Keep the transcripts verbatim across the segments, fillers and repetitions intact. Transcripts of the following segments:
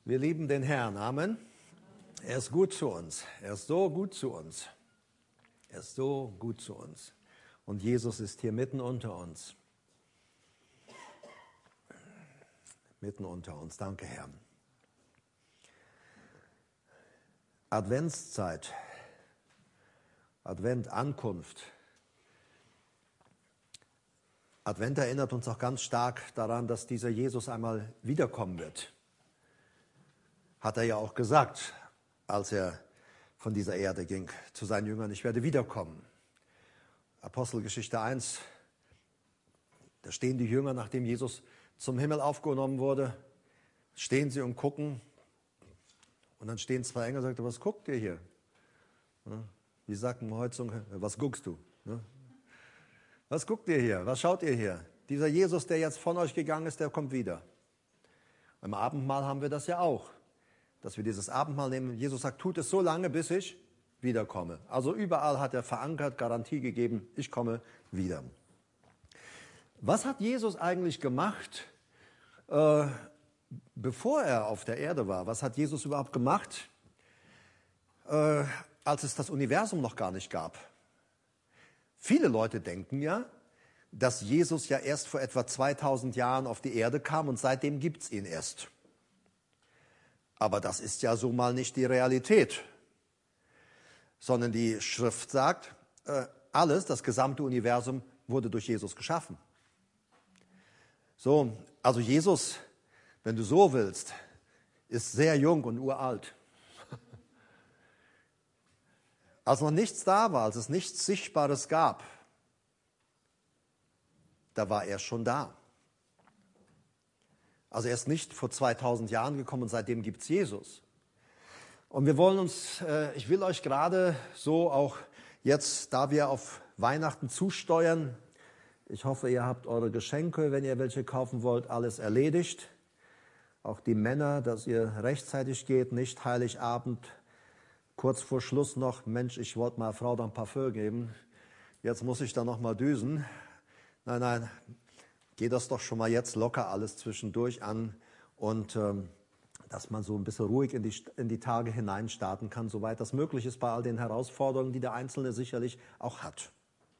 Wir lieben den Herrn. Amen. Er ist gut zu uns. Er ist so gut zu uns. Er ist so gut zu uns. Und Jesus ist hier mitten unter uns. Mitten unter uns. Danke, Herr. Adventszeit. Advent, Ankunft. Advent erinnert uns auch ganz stark daran, dass dieser Jesus einmal wiederkommen wird. Hat er ja auch gesagt, als er von dieser Erde ging, zu seinen Jüngern, ich werde wiederkommen. Apostelgeschichte eins, da stehen die Jünger, nachdem Jesus zum Himmel aufgenommen wurde, stehen sie und gucken. Und dann stehen zwei Engel und sagen, was guckt ihr hier? Wie sagt man heute so, was guckst du? Was guckt ihr hier? Was schaut ihr hier? Dieser Jesus, der jetzt von euch gegangen ist, der kommt wieder. Im Abendmahl haben wir das ja auch, dass wir dieses Abendmahl nehmen. Jesus sagt, tut es so lange, bis ich wiederkomme. Also überall hat er verankert, Garantie gegeben, ich komme wieder. Was hat Jesus eigentlich gemacht, äh, bevor er auf der Erde war? Was hat Jesus überhaupt gemacht, äh, als es das Universum noch gar nicht gab? Viele Leute denken ja, dass Jesus ja erst vor etwa zweitausend Jahren auf die Erde kam und seitdem gibt es ihn erst. Aber das ist ja so mal nicht die Realität, sondern die Schrift sagt, äh, alles, das gesamte Universum wurde durch Jesus geschaffen. So, also Jesus, wenn du so willst, ist sehr jung und uralt. Als noch nichts da war, als es nichts Sichtbares gab, da war er schon da. Also er ist nicht vor zweitausend Jahren gekommen und seitdem gibt es Jesus. Und wir wollen uns, äh, ich will euch gerade so auch jetzt, da wir auf Weihnachten zusteuern, ich hoffe, ihr habt eure Geschenke, wenn ihr welche kaufen wollt, alles erledigt. Auch die Männer, dass ihr rechtzeitig geht, nicht Heiligabend, kurz vor Schluss noch, Mensch, ich wollte meiner Frau dann Parfüm geben, jetzt muss ich da noch mal düsen. Nein, nein, geht das doch schon mal jetzt locker alles zwischendurch an und ähm, dass man so ein bisschen ruhig in die, in die Tage hinein starten kann, soweit das möglich ist bei all den Herausforderungen, die der Einzelne sicherlich auch hat.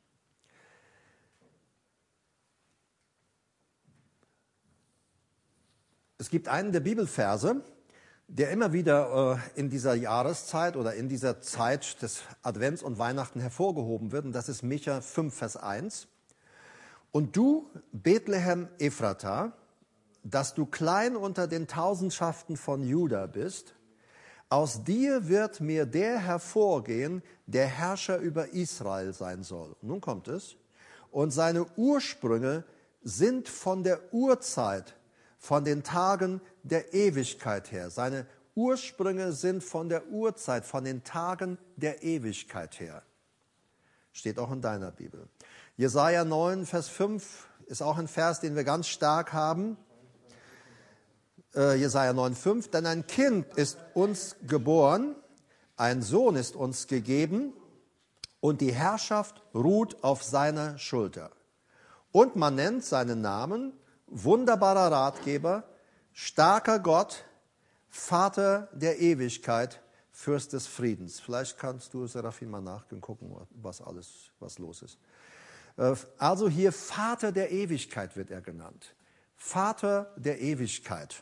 Es gibt einen der Bibelverse, der immer wieder äh, in dieser Jahreszeit oder in dieser Zeit des Advents und Weihnachten hervorgehoben wird, und das ist Micha fünf, Vers eins. Und du, Bethlehem Ephrata, dass du klein unter den Tausendschaften von Juda bist, aus dir wird mir der hervorgehen, der Herrscher über Israel sein soll. Und nun kommt es. Und seine Ursprünge sind von der Urzeit, von den Tagen der Ewigkeit her. Seine Ursprünge sind von der Urzeit, von den Tagen der Ewigkeit her. Steht auch in deiner Bibel. Jesaja neun, Vers fünf ist auch ein Vers, den wir ganz stark haben. Äh, Jesaja neun, fünf. Denn ein Kind ist uns geboren, ein Sohn ist uns gegeben und die Herrschaft ruht auf seiner Schulter. Und man nennt seinen Namen wunderbarer Ratgeber, starker Gott, Vater der Ewigkeit, Fürst des Friedens. Vielleicht kannst du, Serafin, mal nachgucken, was alles, was los ist. Also hier Vater der Ewigkeit wird er genannt. Vater der Ewigkeit.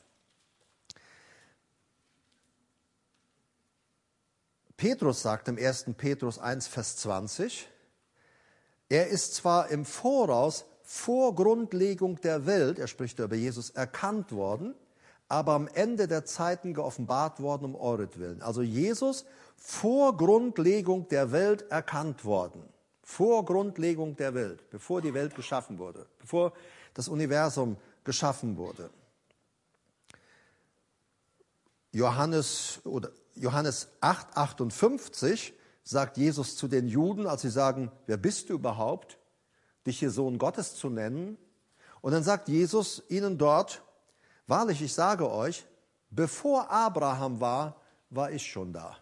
Petrus sagt im ersten Petrus eins, Vers zwanzig, er ist zwar im Voraus vor Grundlegung der Welt, er spricht über Jesus, erkannt worden, aber am Ende der Zeiten geoffenbart worden um euretwillen. Also Jesus vor Grundlegung der Welt erkannt worden. Vor Grundlegung der Welt, bevor die Welt geschaffen wurde, bevor das Universum geschaffen wurde. Johannes, oder Johannes acht, achtundfünfzig sagt Jesus zu den Juden, als sie sagen, wer bist du überhaupt, dich hier Sohn Gottes zu nennen? Und dann sagt Jesus ihnen dort, wahrlich, ich sage euch, bevor Abraham war, war ich schon da.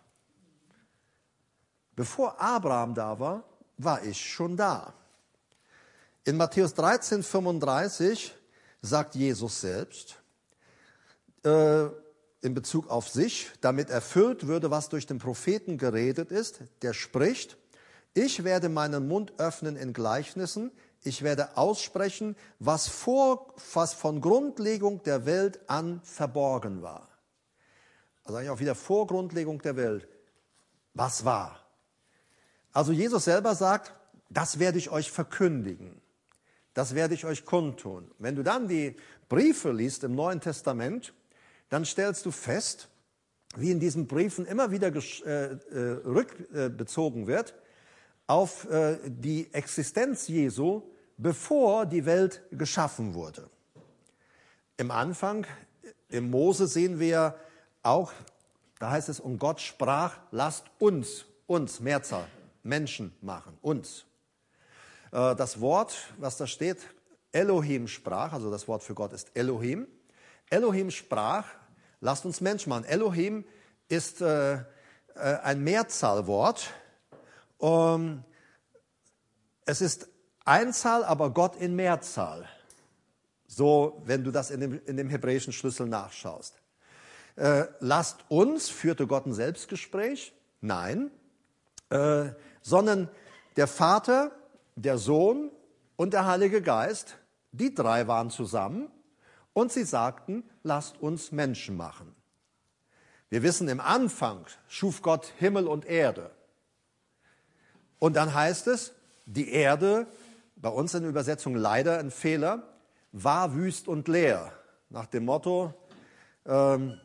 Bevor Abraham da war, war ich schon da. In Matthäus dreizehn, fünfunddreißig sagt Jesus selbst, äh, in Bezug auf sich, damit erfüllt würde, was durch den Propheten geredet ist, der spricht: Ich werde meinen Mund öffnen in Gleichnissen, ich werde aussprechen, was, vor, was von Grundlegung der Welt an verborgen war. Also eigentlich auch wieder vor Grundlegung der Welt. Was war? Also Jesus selber sagt, das werde ich euch verkündigen. Das werde ich euch kundtun. Wenn du dann die Briefe liest im Neuen Testament, dann stellst du fest, wie in diesen Briefen immer wieder äh, äh, rückbezogen wird auf äh, die Existenz Jesu, bevor die Welt geschaffen wurde. Im Anfang, im Mose sehen wir auch, da heißt es, und Gott sprach, lasst uns, uns, Mehrzahl, Menschen machen, uns. Äh, das Wort, was da steht, Elohim sprach, also das Wort für Gott ist Elohim. Elohim sprach, lasst uns Menschen machen. Elohim ist äh, äh, ein Mehrzahlwort. Um, es ist Einzahl, aber Gott in Mehrzahl. So, wenn du das in dem, in dem hebräischen Schlüssel nachschaust. Äh, lasst uns, führte Gott ein Selbstgespräch? Nein. Äh, sondern der Vater, der Sohn und der Heilige Geist, die drei waren zusammen und sie sagten, lasst uns Menschen machen. Wir wissen, im Anfang schuf Gott Himmel und Erde. Und dann heißt es, die Erde, bei uns in der Übersetzung leider ein Fehler, war wüst und leer. Nach dem Motto, ähm,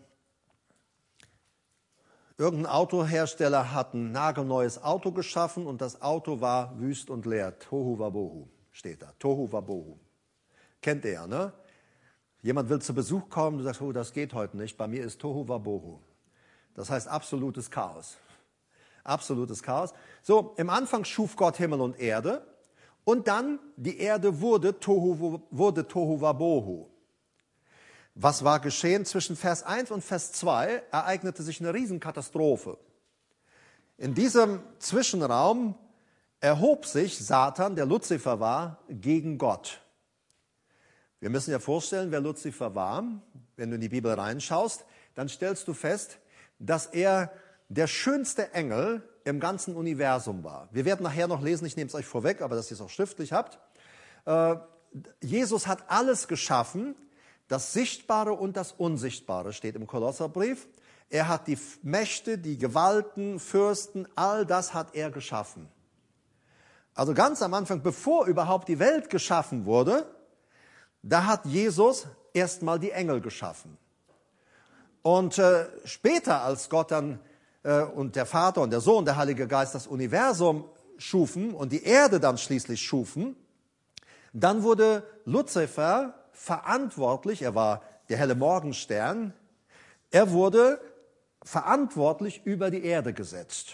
irgendein Autohersteller hat ein nagelneues Auto geschaffen und das Auto war wüst und leer. Tohu wabohu steht da. Tohu wabohu. Kennt ihr ja, ne? Jemand will zu Besuch kommen, du sagst, oh, das geht heute nicht. Bei mir ist Tohu wabohu. Das heißt absolutes Chaos. Absolutes Chaos. So, im Anfang schuf Gott Himmel und Erde und dann die Erde wurde Tohu, wurde Tohu wabohu. Was war geschehen? Zwischen Vers eins und Vers zwei ereignete sich eine Riesenkatastrophe. In diesem Zwischenraum erhob sich Satan, der Luzifer war, gegen Gott. Wir müssen ja vorstellen, wer Luzifer war. Wenn du in die Bibel reinschaust, dann stellst du fest, dass er der schönste Engel im ganzen Universum war. Wir werden nachher noch lesen, ich nehme es euch vorweg, aber dass ihr es auch schriftlich habt. Äh, Jesus hat alles geschaffen, das Sichtbare und das Unsichtbare steht im Kolosserbrief. Er hat die Mächte, die Gewalten, Fürsten, all das hat er geschaffen. Also ganz am Anfang, bevor überhaupt die Welt geschaffen wurde, da hat Jesus erstmal die Engel geschaffen. Und äh, später, als Gott dann äh, und der Vater und der Sohn, der Heilige Geist das Universum schufen und die Erde dann schließlich schufen, dann wurde Luzifer verantwortlich, er war der helle Morgenstern, er wurde verantwortlich über die Erde gesetzt.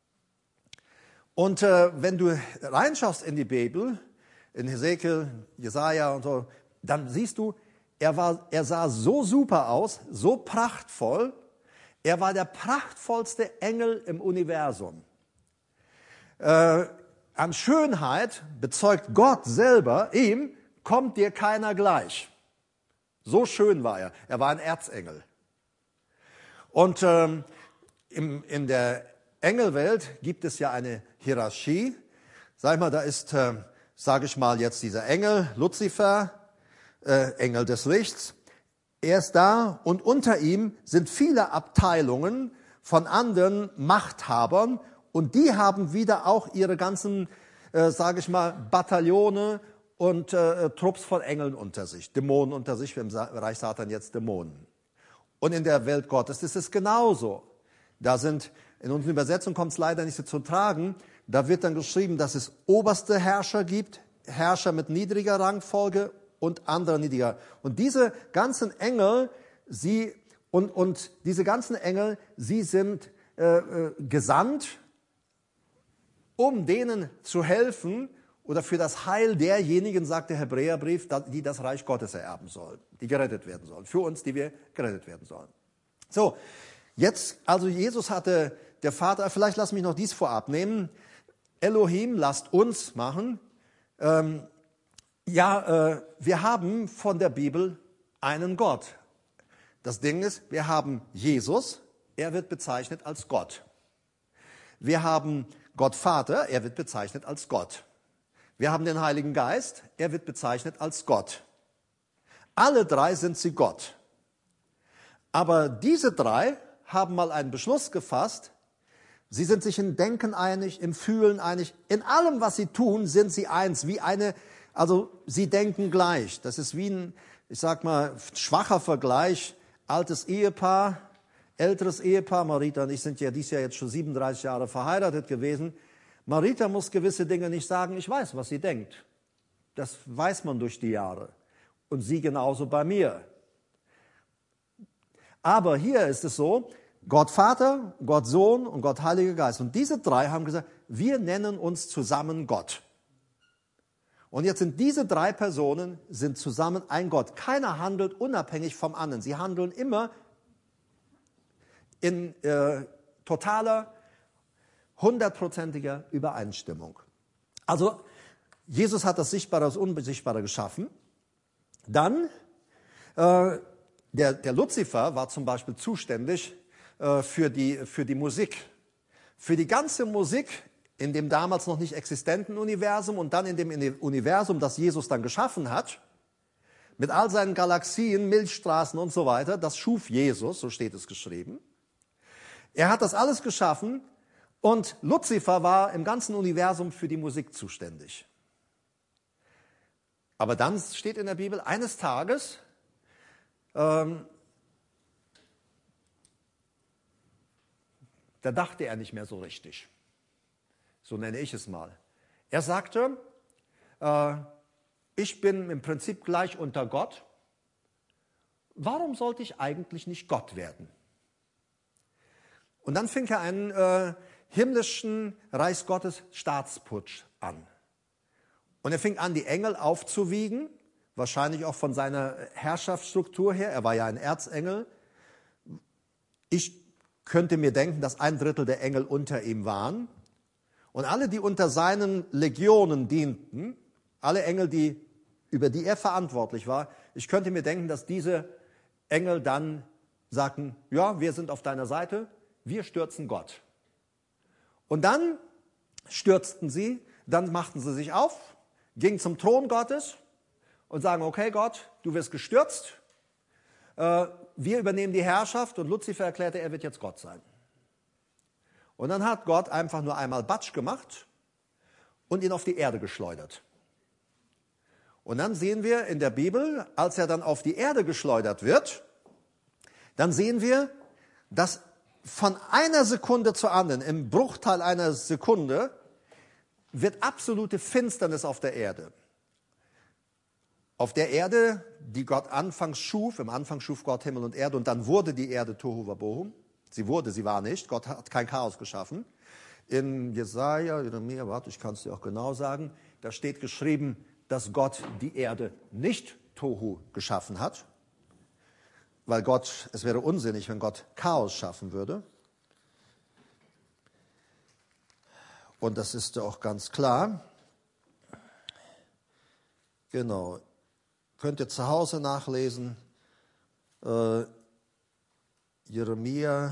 Und äh, wenn du reinschaust in die Bibel, in Hesekiel, Jesaja und so, dann siehst du, er, war, er sah so super aus, so prachtvoll, er war der prachtvollste Engel im Universum. Äh, an Schönheit bezeugt Gott selber, ihm kommt dir keiner gleich. So schön war er. Er war ein Erzengel. Und ähm, im, in der Engelwelt gibt es ja eine Hierarchie. Sag mal, da ist, äh, sage ich mal jetzt dieser Engel, Luzifer, äh, Engel des Lichts. Er ist da und unter ihm sind viele Abteilungen von anderen Machthabern und die haben wieder auch ihre ganzen, äh, sage ich mal, Bataillone und äh, Trupps von Engeln unter sich, Dämonen unter sich, im Reich Satan jetzt Dämonen. Und in der Welt Gottes ist es genauso. Da sind, in unseren Übersetzungen kommt es leider nicht so zu tragen, da wird dann geschrieben, dass es oberste Herrscher gibt, Herrscher mit niedriger Rangfolge und andere niedriger. Und diese ganzen Engel, sie und, und diese ganzen Engel, sie sind äh, äh, gesandt, um denen zu helfen oder für das Heil derjenigen, sagt der Hebräerbrief, die das Reich Gottes ererben sollen, die gerettet werden sollen. Für uns, die wir gerettet werden sollen. So, jetzt, also Jesus hatte, der Vater, vielleicht lass mich noch dies vorab nehmen. Elohim, lasst uns machen. Ähm, ja, äh, wir haben von der Bibel einen Gott. Das Ding ist, wir haben Jesus, er wird bezeichnet als Gott. Wir haben Gott Vater, er wird bezeichnet als Gott. Wir haben den Heiligen Geist, er wird bezeichnet als Gott. Alle drei sind sie Gott. Aber diese drei haben mal einen Beschluss gefasst. Sie sind sich im Denken einig, im Fühlen einig. In allem, was sie tun, sind sie eins. Wie eine, also sie denken gleich. Das ist wie ein, ich sag mal, schwacher Vergleich. Altes Ehepaar, älteres Ehepaar. Marita und ich sind ja dieses Jahr jetzt schon siebenunddreißig Jahre verheiratet gewesen. Marita muss gewisse Dinge nicht sagen. Ich weiß, was sie denkt. Das weiß man durch die Jahre. Und sie genauso bei mir. Aber hier ist es so, Gott Vater, Gott Sohn und Gott Heiliger Geist. Und diese drei haben gesagt, wir nennen uns zusammen Gott. Und jetzt sind diese drei Personen sind zusammen ein Gott. Keiner handelt unabhängig vom anderen. Sie handeln immer in äh, totaler, hundertprozentiger Übereinstimmung. Also Jesus hat das Sichtbare aus Unsichtbare geschaffen. Dann, äh, der, der Luzifer war zum Beispiel zuständig äh, für, die, für die Musik. Für die ganze Musik in dem damals noch nicht existenten Universum und dann in dem Universum, das Jesus dann geschaffen hat, mit all seinen Galaxien, Milchstraßen und so weiter, das schuf Jesus, so steht es geschrieben. Er hat das alles geschaffen und Luzifer war im ganzen Universum für die Musik zuständig. Aber dann steht in der Bibel, eines Tages ähm, da dachte er nicht mehr so richtig. So nenne ich es mal. Er sagte, äh, ich bin im Prinzip gleich unter Gott. Warum sollte ich eigentlich nicht Gott werden? Und dann fing er einen äh, himmlischen Reichsgottes Staatsputsch an. Und er fing an, die Engel aufzuwiegen, wahrscheinlich auch von seiner Herrschaftsstruktur her. Er war ja ein Erzengel. Ich könnte mir denken, dass ein Drittel der Engel unter ihm waren. Und alle, die unter seinen Legionen dienten, alle Engel, die, über die er verantwortlich war, ich könnte mir denken, dass diese Engel dann sagten, ja, wir sind auf deiner Seite, wir stürzen Gott. Und dann stürzten sie, dann machten sie sich auf, gingen zum Thron Gottes und sagen, okay Gott, du wirst gestürzt, äh, wir übernehmen die Herrschaft und Luzifer erklärte, er wird jetzt Gott sein. Und dann hat Gott einfach nur einmal Batsch gemacht und ihn auf die Erde geschleudert. Und dann sehen wir in der Bibel, als er dann auf die Erde geschleudert wird, dann sehen wir, dass von einer Sekunde zur anderen, im Bruchteil einer Sekunde, wird absolute Finsternis auf der Erde. Auf der Erde, die Gott anfangs schuf, im Anfang schuf Gott Himmel und Erde und dann wurde die Erde Tohu Wabohu. Sie wurde, sie war nicht. Gott hat kein Chaos geschaffen. In Jesaja, Jeremia, warte, ich kann es dir auch genau sagen, da steht geschrieben, dass Gott die Erde nicht Tohu geschaffen hat, weil Gott, es wäre unsinnig, wenn Gott Chaos schaffen würde. Und das ist auch ganz klar. Genau. Könnt ihr zu Hause nachlesen. Äh, Jeremia,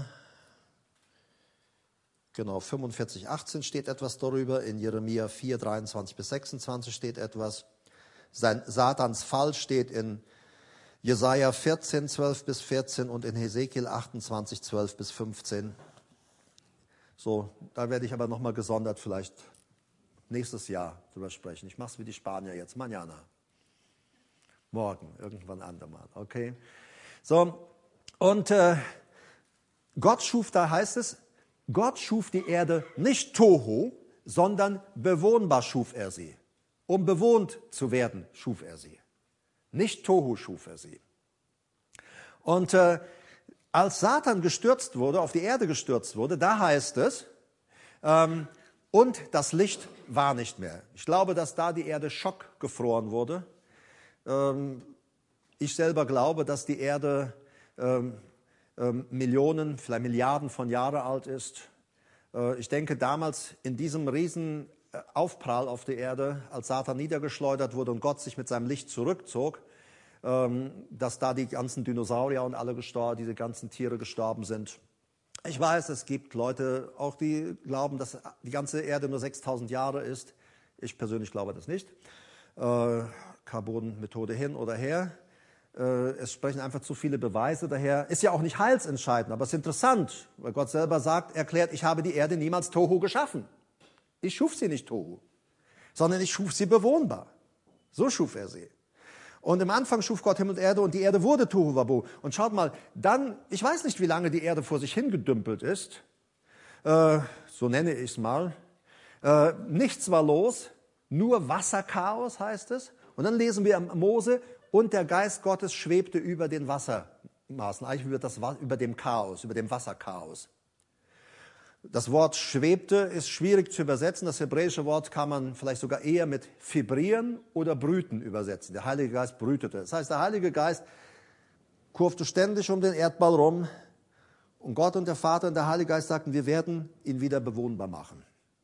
genau, fünfundvierzig, achtzehn steht etwas darüber. In Jeremia vier, dreiundzwanzig bis sechsundzwanzig steht etwas. Sein Satans Fall steht in Jesaja vierzehn, zwölf bis vierzehn und in Hesekiel achtundzwanzig, zwölf bis fünfzehn. So, da werde ich aber nochmal gesondert vielleicht nächstes Jahr drüber sprechen. Ich mache es wie die Spanier jetzt, mañana. Morgen, irgendwann andermal, okay? So, und äh, Gott schuf, da heißt es, Gott schuf die Erde nicht Tohu, sondern bewohnbar schuf er sie. Um bewohnt zu werden, schuf er sie. Nicht Tohu schuf er sie. Und äh, als Satan gestürzt wurde, auf die Erde gestürzt wurde, da heißt es, ähm, und das Licht war nicht mehr. Ich glaube, dass da die Erde schockgefroren wurde. Ähm, ich selber glaube, dass die Erde ähm, ähm, Millionen, vielleicht Milliarden von Jahren alt ist. Äh, ich denke, damals in diesem riesen Aufprall auf die Erde, als Satan niedergeschleudert wurde und Gott sich mit seinem Licht zurückzog, dass da die ganzen Dinosaurier und alle gestorben, diese ganzen Tiere gestorben sind. Ich weiß, es gibt Leute, auch die glauben, dass die ganze Erde nur sechstausend Jahre ist. Ich persönlich glaube das nicht. Äh, Carbon-Methode hin oder her. Äh, es sprechen einfach zu viele Beweise daher. Ist ja auch nicht heilsentscheidend, aber es ist interessant, weil Gott selber sagt, erklärt, ich habe die Erde niemals Tohu geschaffen. Ich schuf sie nicht Tohu, sondern ich schuf sie bewohnbar. So schuf er sie. Und im Anfang schuf Gott Himmel und Erde und die Erde wurde Tohu Wabohu. Und schaut mal, dann, ich weiß nicht, wie lange die Erde vor sich hingedümpelt ist, äh, so nenne ich es mal. Äh, nichts war los, nur Wasserchaos heißt es. Und dann lesen wir im Mose, und der Geist Gottes schwebte über den Wassermaßen, eigentlich über, das, über dem Chaos, über dem Wasserchaos. Das Wort schwebte ist schwierig zu übersetzen. Das hebräische Wort kann man vielleicht sogar eher mit vibrieren oder brüten übersetzen. Der Heilige Geist brütete. Das heißt, der Heilige Geist kurfte ständig um den Erdball rum. Und Gott und der Vater und der Heilige Geist sagten, wir werden ihn wieder bewohnbar machen.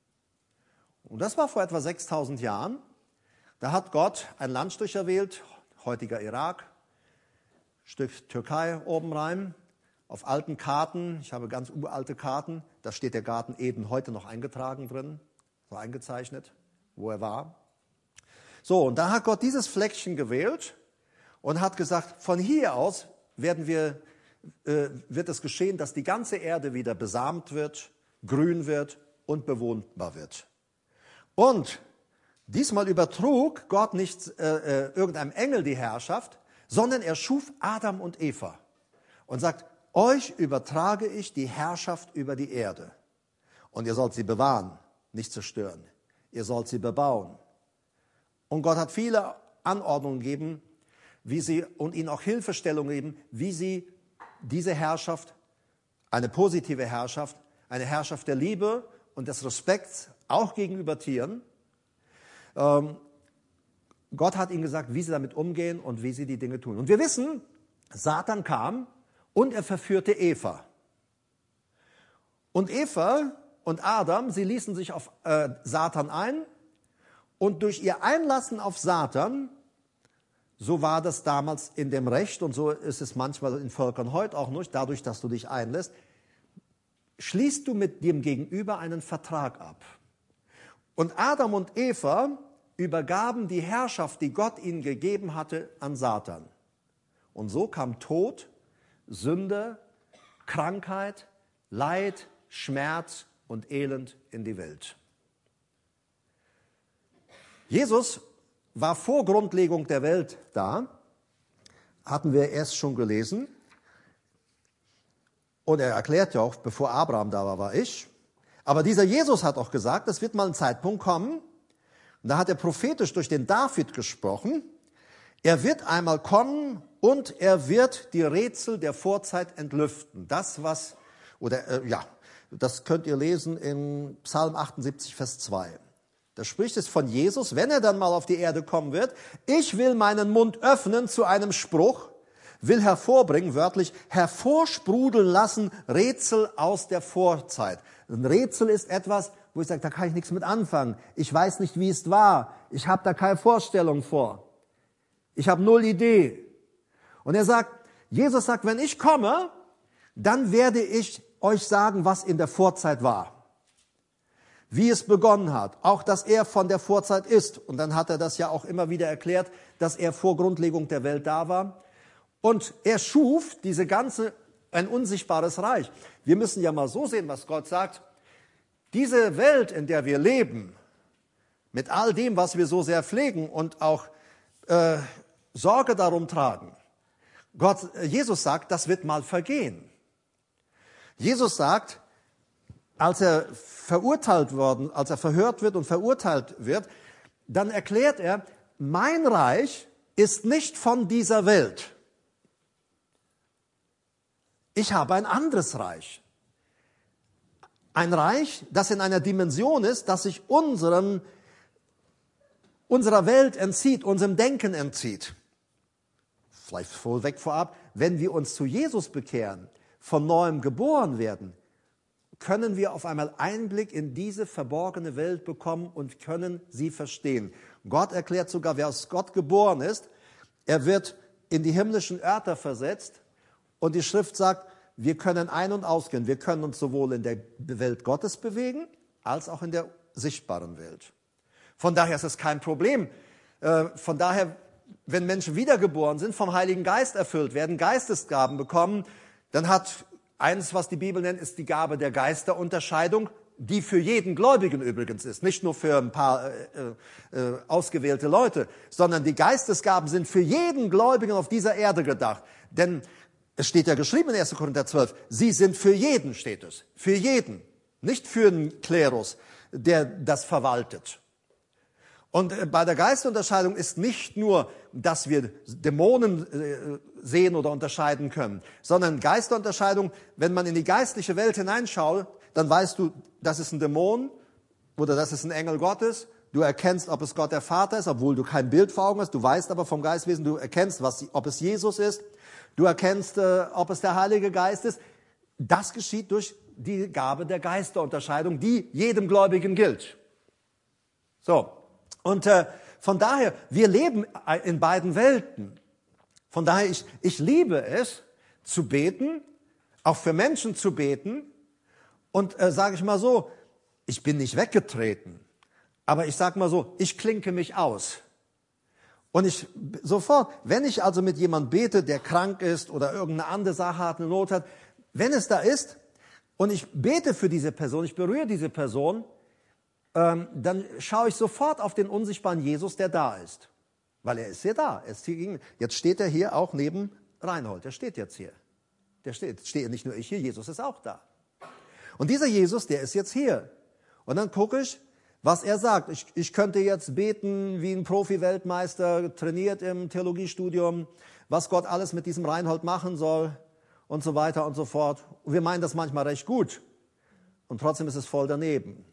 Und das war vor etwa sechstausend Jahren. Da hat Gott ein Landstrich erwählt, heutiger Irak, Stück Türkei oben rein. Auf alten Karten, ich habe ganz uralte Karten, da steht der Garten Eden heute noch eingetragen drin, so eingezeichnet, wo er war. So, und da hat Gott dieses Fleckchen gewählt und hat gesagt, von hier aus werden wir, äh, wird es geschehen, dass die ganze Erde wieder besamt wird, grün wird und bewohnbar wird. Und diesmal übertrug Gott nicht äh, äh, irgendeinem Engel die Herrschaft, sondern er schuf Adam und Eva und sagt, euch übertrage ich die Herrschaft über die Erde. Und ihr sollt sie bewahren, nicht zerstören. Ihr sollt sie bebauen. Und Gott hat viele Anordnungen gegeben, wie sie, und ihnen auch Hilfestellungen gegeben, wie sie diese Herrschaft, eine positive Herrschaft, eine Herrschaft der Liebe und des Respekts, auch gegenüber Tieren, ähm, Gott hat ihnen gesagt, wie sie damit umgehen und wie sie die Dinge tun. Und wir wissen, Satan kam, und er verführte Eva. Und Eva und Adam, sie ließen sich auf äh, Satan ein. Und durch ihr Einlassen auf Satan, so war das damals in dem Recht und so ist es manchmal in Völkern heute auch nicht, dadurch, dass du dich einlässt, schließt du mit dem Gegenüber einen Vertrag ab. Und Adam und Eva übergaben die Herrschaft, die Gott ihnen gegeben hatte, an Satan. Und so kam Tod, Sünde, Krankheit, Leid, Schmerz und Elend in die Welt. Jesus war vor Grundlegung der Welt da, hatten wir erst schon gelesen. Und er erklärt ja auch, bevor Abraham da war, war ich. Aber dieser Jesus hat auch gesagt, es wird mal ein Zeitpunkt kommen, und da hat er prophetisch durch den David gesprochen, er wird einmal kommen und er wird die Rätsel der Vorzeit entlüften. Das, was, oder äh, ja, das könnt ihr lesen in Psalm achtundsiebzig, Vers zwei. Da spricht es von Jesus, wenn er dann mal auf die Erde kommen wird. Ich will meinen Mund öffnen zu einem Spruch, will hervorbringen, wörtlich, hervorsprudeln lassen, Rätsel aus der Vorzeit. Ein Rätsel ist etwas, wo ich sage, da kann ich nichts mit anfangen. Ich weiß nicht, wie es war. Ich habe da keine Vorstellung vor. Ich habe null Idee. Und er sagt, Jesus sagt, wenn ich komme, dann werde ich euch sagen, was in der Vorzeit war. Wie es begonnen hat. Auch, dass er von der Vorzeit ist. Und dann hat er das ja auch immer wieder erklärt, dass er vor Grundlegung der Welt da war. Und er schuf diese ganze, ein unsichtbares Reich. Wir müssen ja mal so sehen, was Gott sagt. Diese Welt, in der wir leben, mit all dem, was wir so sehr pflegen und auch äh, Sorge darum tragen. Gott, Jesus sagt, das wird mal vergehen. Jesus sagt, als er verurteilt worden, als er verhört wird und verurteilt wird, dann erklärt er, mein Reich ist nicht von dieser Welt. Ich habe ein anderes Reich. Ein Reich, das in einer Dimension ist, das sich unserem, unserer Welt entzieht, unserem Denken entzieht. Vielleicht vorweg vorab, wenn wir uns zu Jesus bekehren, von Neuem geboren werden, können wir auf einmal Einblick in diese verborgene Welt bekommen und können sie verstehen. Gott erklärt sogar, wer aus Gott geboren ist, er wird in die himmlischen Örter versetzt und die Schrift sagt, wir können ein- und ausgehen. Wir können uns sowohl in der Welt Gottes bewegen, als auch in der sichtbaren Welt. Von daher ist es kein Problem. Von daher, wenn Menschen wiedergeboren sind, vom Heiligen Geist erfüllt werden, Geistesgaben bekommen, dann hat eines, was die Bibel nennt, ist die Gabe der Geisterunterscheidung, die für jeden Gläubigen übrigens ist, nicht nur für ein paar äh, äh, ausgewählte Leute, sondern die Geistesgaben sind für jeden Gläubigen auf dieser Erde gedacht. Denn es steht ja geschrieben in erster Korinther zwölf, sie sind für jeden, steht es, für jeden, nicht für den Klerus, der das verwaltet. Und bei der Geisterunterscheidung ist nicht nur, dass wir Dämonen sehen oder unterscheiden können, sondern Geisterunterscheidung, wenn man in die geistliche Welt hineinschaut, dann weißt du, das ist ein Dämon oder das ist ein Engel Gottes. Du erkennst, ob es Gott der Vater ist, obwohl du kein Bild vor Augen hast. Du weißt aber vom Geistwesen, du erkennst, was, ob es Jesus ist. Du erkennst, äh, ob es der Heilige Geist ist. Das geschieht durch die Gabe der Geisterunterscheidung, die jedem Gläubigen gilt. So, und äh, von daher, wir leben in beiden Welten. Von daher, ich, ich liebe es, zu beten, auch für Menschen zu beten. Und äh, sage ich mal so, ich bin nicht weggetreten, aber ich sage mal so, ich klinke mich aus. Und ich sofort, wenn ich also mit jemandem bete, der krank ist oder irgendeine andere Sache hat, eine Not hat, wenn es da ist und ich bete für diese Person, ich berühre diese Person, ähm, dann schaue ich sofort auf den unsichtbaren Jesus, der da ist. Weil er ist hier da. Er ist hier, jetzt steht er hier auch neben Reinhold. Der steht jetzt hier. Der steht, steht nicht nur ich hier, Jesus ist auch da. Und dieser Jesus, der ist jetzt hier. Und dann gucke ich, was er sagt. Ich, ich könnte jetzt beten wie ein Profi-Weltmeister, trainiert im Theologiestudium, was Gott alles mit diesem Reinhold machen soll und so weiter und so fort. Und wir meinen das manchmal recht gut. Und trotzdem ist es voll daneben.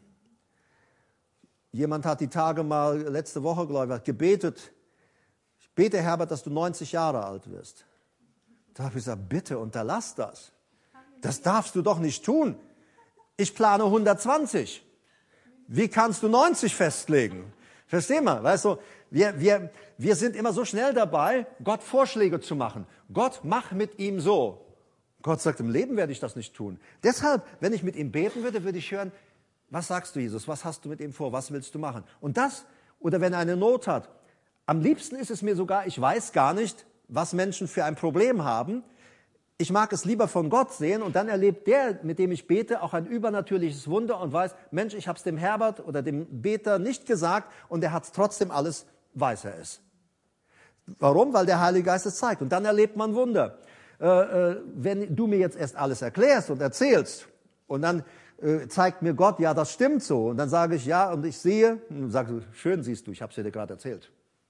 Jemand hat die Tage mal, letzte Woche, glaube ich, gebetet. Ich bete, Herbert, dass du neunzig Jahre alt wirst. Da habe ich gesagt, bitte unterlass das. Das darfst du doch nicht tun. Ich plane hundertzwanzig. Wie kannst du neunzig festlegen? Versteh mal, weißt du, wir, wir, wir sind immer so schnell dabei, Gott Vorschläge zu machen. Gott, mach mit ihm so. Gott sagt, im Leben werde ich das nicht tun. Deshalb, wenn ich mit ihm beten würde, würde ich hören, was sagst du, Jesus? Was hast du mit ihm vor? Was willst du machen? Und das, oder wenn er eine Not hat, am liebsten ist es mir sogar, ich weiß gar nicht, was Menschen für ein Problem haben. Ich mag es lieber von Gott sehen und dann erlebt der, mit dem ich bete, auch ein übernatürliches Wunder und weiß, Mensch, ich habe es dem Herbert oder dem Beter nicht gesagt und er hat es trotzdem alles, weiß er es. Warum? Weil der Heilige Geist es zeigt. Und dann erlebt man Wunder. Äh, äh, wenn du mir jetzt erst alles erklärst und erzählst und dann äh, zeigt mir Gott, ja, das stimmt so. Und dann sage ich, ja, und ich sehe, und dann sagst du, schön siehst du, ich habe es dir gerade erzählt.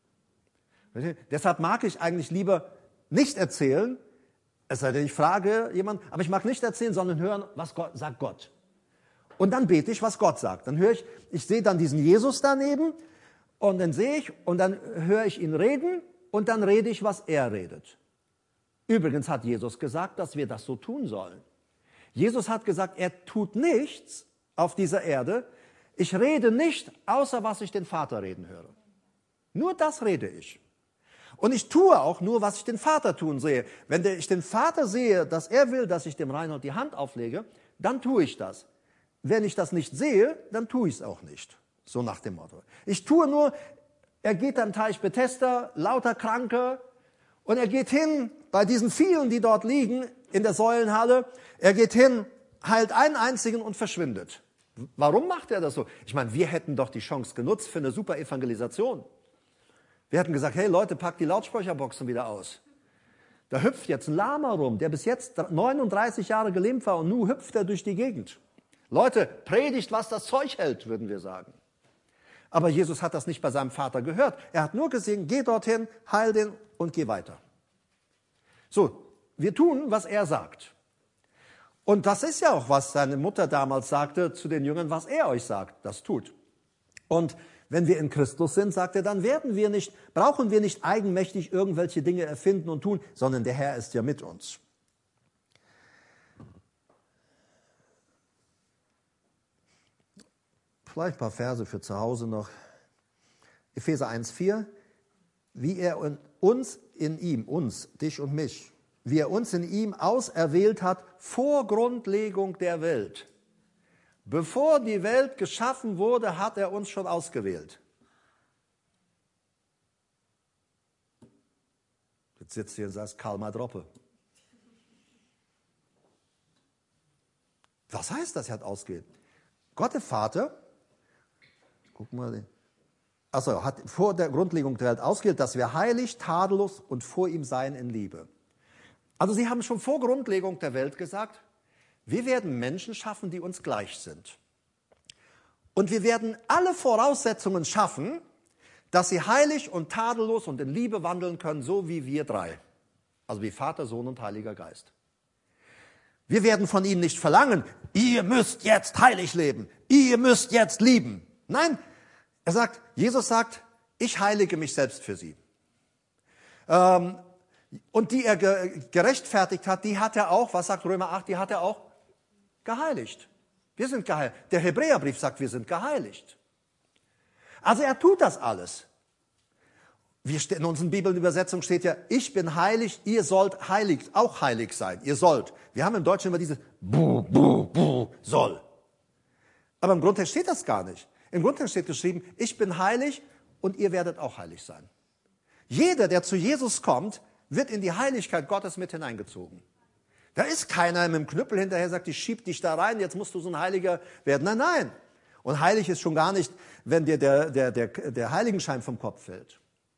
Deshalb mag ich eigentlich lieber nicht erzählen, es sei denn, ich frage jemanden, aber ich mag nicht erzählen, sondern hören, was Gott, sagt Gott. Und dann bete ich, was Gott sagt. Dann höre ich, ich sehe dann diesen Jesus daneben und dann sehe ich und dann höre ich ihn reden und dann rede ich, was er redet. Übrigens hat Jesus gesagt, dass wir das so tun sollen. Jesus hat gesagt, er tut nichts auf dieser Erde. Ich rede nicht, außer was ich den Vater reden höre. Nur das rede ich. Und ich tue auch nur, was ich den Vater tun sehe. Wenn ich den Vater sehe, dass er will, dass ich dem Reinhold die Hand auflege, dann tue ich das. Wenn ich das nicht sehe, dann tue ich es auch nicht. So nach dem Motto. Ich tue nur, er geht am Teich Bethesda, lauter Kranke, und er geht hin, bei diesen vielen, die dort liegen, in der Säulenhalle, er geht hin, heilt einen einzigen und verschwindet. Warum macht er das so? Ich meine, wir hätten doch die Chance genutzt für eine super Evangelisation. Wir hätten gesagt, hey Leute, packt die Lautsprecherboxen wieder aus. Da hüpft jetzt ein Lama rum, der bis jetzt neununddreißig Jahre gelähmt war und nun hüpft er durch die Gegend. Leute, predigt, was das Zeug hält, würden wir sagen. Aber Jesus hat das nicht bei seinem Vater gehört. Er hat nur gesehen, geh dorthin, heil den und geh weiter. So, wir tun, was er sagt. Und das ist ja auch, was seine Mutter damals sagte zu den Jüngern, was er euch sagt, das tut. Und wenn wir in Christus sind, sagt er, dann werden wir nicht, brauchen wir nicht eigenmächtig irgendwelche Dinge erfinden und tun, sondern der Herr ist ja mit uns. Vielleicht ein paar Verse für zu Hause noch. Epheser eins, vier. Wie er uns in ihm, uns, dich und mich, wie er uns in ihm auserwählt hat vor Grundlegung der Welt. Bevor die Welt geschaffen wurde, hat er uns schon ausgewählt. Jetzt sitzt hier und sagst, Karl Madroppe. Was heißt das, er hat ausgewählt? Gott der Vater, guck mal, also hat vor der Grundlegung der Welt ausgewählt, dass wir heilig, tadellos und vor ihm seien in Liebe. Also sie haben schon vor Grundlegung der Welt gesagt, wir werden Menschen schaffen, die uns gleich sind. Und wir werden alle Voraussetzungen schaffen, dass sie heilig und tadellos und in Liebe wandeln können, so wie wir drei. Also wie Vater, Sohn und Heiliger Geist. Wir werden von ihnen nicht verlangen, ihr müsst jetzt heilig leben, ihr müsst jetzt lieben. Nein, er sagt, Jesus sagt, ich heilige mich selbst für sie. Ähm, und die er ge- gerechtfertigt hat, die hat er auch, was sagt Römer acht, die hat er auch geheiligt. Wir sind geheiligt. Der Hebräerbrief sagt, wir sind geheiligt. Also er tut das alles. Wir, in unseren Bibelübersetzungen steht ja, ich bin heilig, ihr sollt heilig, auch heilig sein. Ihr sollt. Wir haben im Deutschen immer dieses bu, bu, bu, soll. Aber im Grundtext steht das gar nicht. Im Grundtext steht geschrieben, ich bin heilig und ihr werdet auch heilig sein. Jeder, der zu Jesus kommt, wird in die Heiligkeit Gottes mit hineingezogen. Da ist keiner mit dem Knüppel hinterher, sagt, ich schieb dich da rein, jetzt musst du so ein Heiliger werden. Nein, nein. Und heilig ist schon gar nicht, wenn dir der, der, der, der Heiligenschein vom Kopf fällt.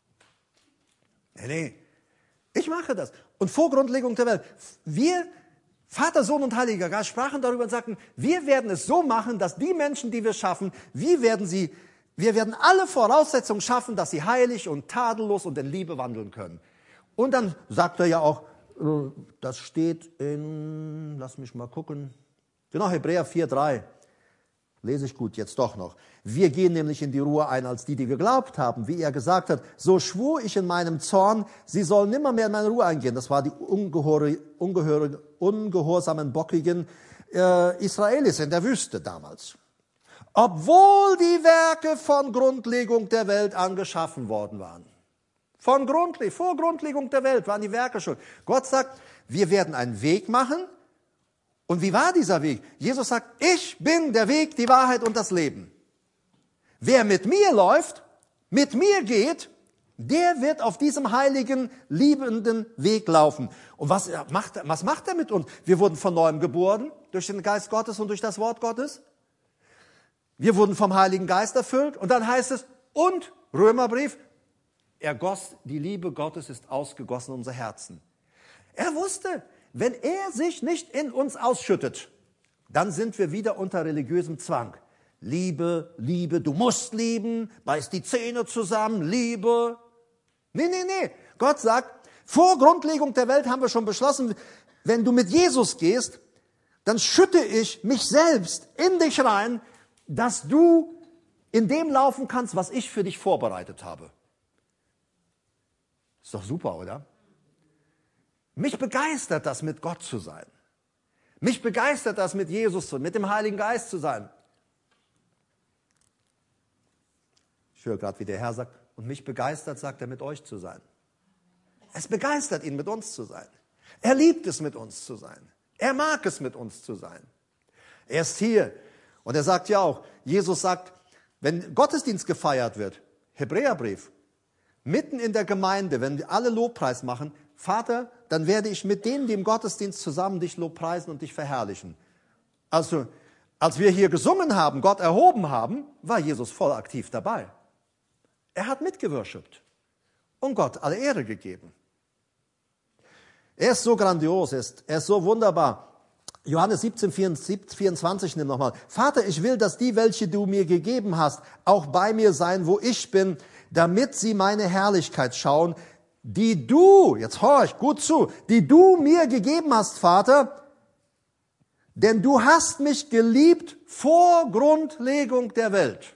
Nee, nee. Ich mache das. Und vor Grundlegung der Welt, wir, Vater, Sohn und Heiliger Geist, sprachen darüber und sagten, wir werden es so machen, dass die Menschen, die wir schaffen, wir werden sie, wir werden alle Voraussetzungen schaffen, dass sie heilig und tadellos und in Liebe wandeln können. Und dann sagt er ja auch, das steht in, lass mich mal gucken, genau, Hebräer vier drei. Lese ich gut jetzt doch noch. Wir gehen nämlich in die Ruhe ein als die, die geglaubt haben. Wie er gesagt hat, so schwur ich in meinem Zorn, sie sollen nimmer mehr in meine Ruhe eingehen. Das war die ungehöre, ungehöre, ungehorsamen, bockigen äh, Israelis in der Wüste damals. Obwohl die Werke von Grundlegung der Welt angeschaffen worden waren. Von Grundle- vor Grundlegung der Welt waren die Werke schon. Gott sagt, wir werden einen Weg machen. Und wie war dieser Weg? Jesus sagt, ich bin der Weg, die Wahrheit und das Leben. Wer mit mir läuft, mit mir geht, der wird auf diesem heiligen, liebenden Weg laufen. Und was macht, was macht er mit uns? Wir wurden von neuem geboren, durch den Geist Gottes und durch das Wort Gottes. Wir wurden vom Heiligen Geist erfüllt. Und dann heißt es, und, Römerbrief, er goss, die Liebe Gottes ist ausgegossen in unser Herzen. Er wusste, wenn er sich nicht in uns ausschüttet, dann sind wir wieder unter religiösem Zwang. Liebe, Liebe, du musst lieben, beiß die Zähne zusammen, Liebe. Nee, nee, nee. Gott sagt, vor Grundlegung der Welt haben wir schon beschlossen, wenn du mit Jesus gehst, dann schütte ich mich selbst in dich rein, dass du in dem laufen kannst, was ich für dich vorbereitet habe. Ist doch super, oder? Mich begeistert das, mit Gott zu sein. Mich begeistert das, mit Jesus zu, mit dem Heiligen Geist zu sein. Ich höre gerade, wie der Herr sagt, und mich begeistert, sagt er, mit euch zu sein. Es begeistert ihn, mit uns zu sein. Er liebt es, mit uns zu sein. Er mag es, mit uns zu sein. Er ist hier. Und er sagt ja auch, Jesus sagt, wenn Gottesdienst gefeiert wird, Hebräerbrief, mitten in der Gemeinde, wenn wir alle Lobpreis machen, Vater, dann werde ich mit denen, die im Gottesdienst zusammen dich lobpreisen und dich verherrlichen. Also, als wir hier gesungen haben, Gott erhoben haben, war Jesus voll aktiv dabei. Er hat mitgeworshipped und Gott alle Ehre gegeben. Er ist so grandios, er ist, er ist so wunderbar. Johannes siebzehn, vierundzwanzig, nimm nochmal. Vater, ich will, dass die, welche du mir gegeben hast, auch bei mir sein, wo ich bin, damit sie meine Herrlichkeit schauen, die du, jetzt horch gut zu, die du mir gegeben hast, Vater, denn du hast mich geliebt vor Grundlegung der Welt.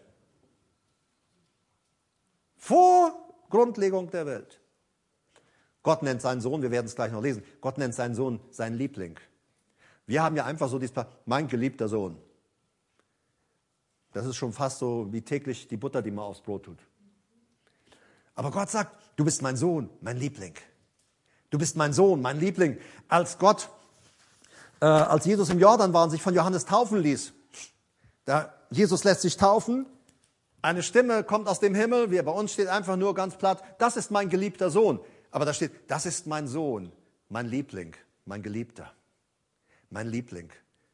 Vor Grundlegung der Welt. Gott nennt seinen Sohn, wir werden es gleich noch lesen, Gott nennt seinen Sohn seinen Liebling. Wir haben ja einfach so dieses, mein geliebter Sohn. Das ist schon fast so wie täglich die Butter, die man aufs Brot tut. Aber Gott sagt, du bist mein Sohn, mein Liebling. Du bist mein Sohn, mein Liebling. Als Gott, äh, als Jesus im Jordan war und sich von Johannes taufen ließ, da Jesus lässt sich taufen, eine Stimme kommt aus dem Himmel, wie bei uns steht einfach nur ganz platt, das ist mein geliebter Sohn. Aber da steht, das ist mein Sohn, mein Liebling, mein Geliebter, mein Liebling.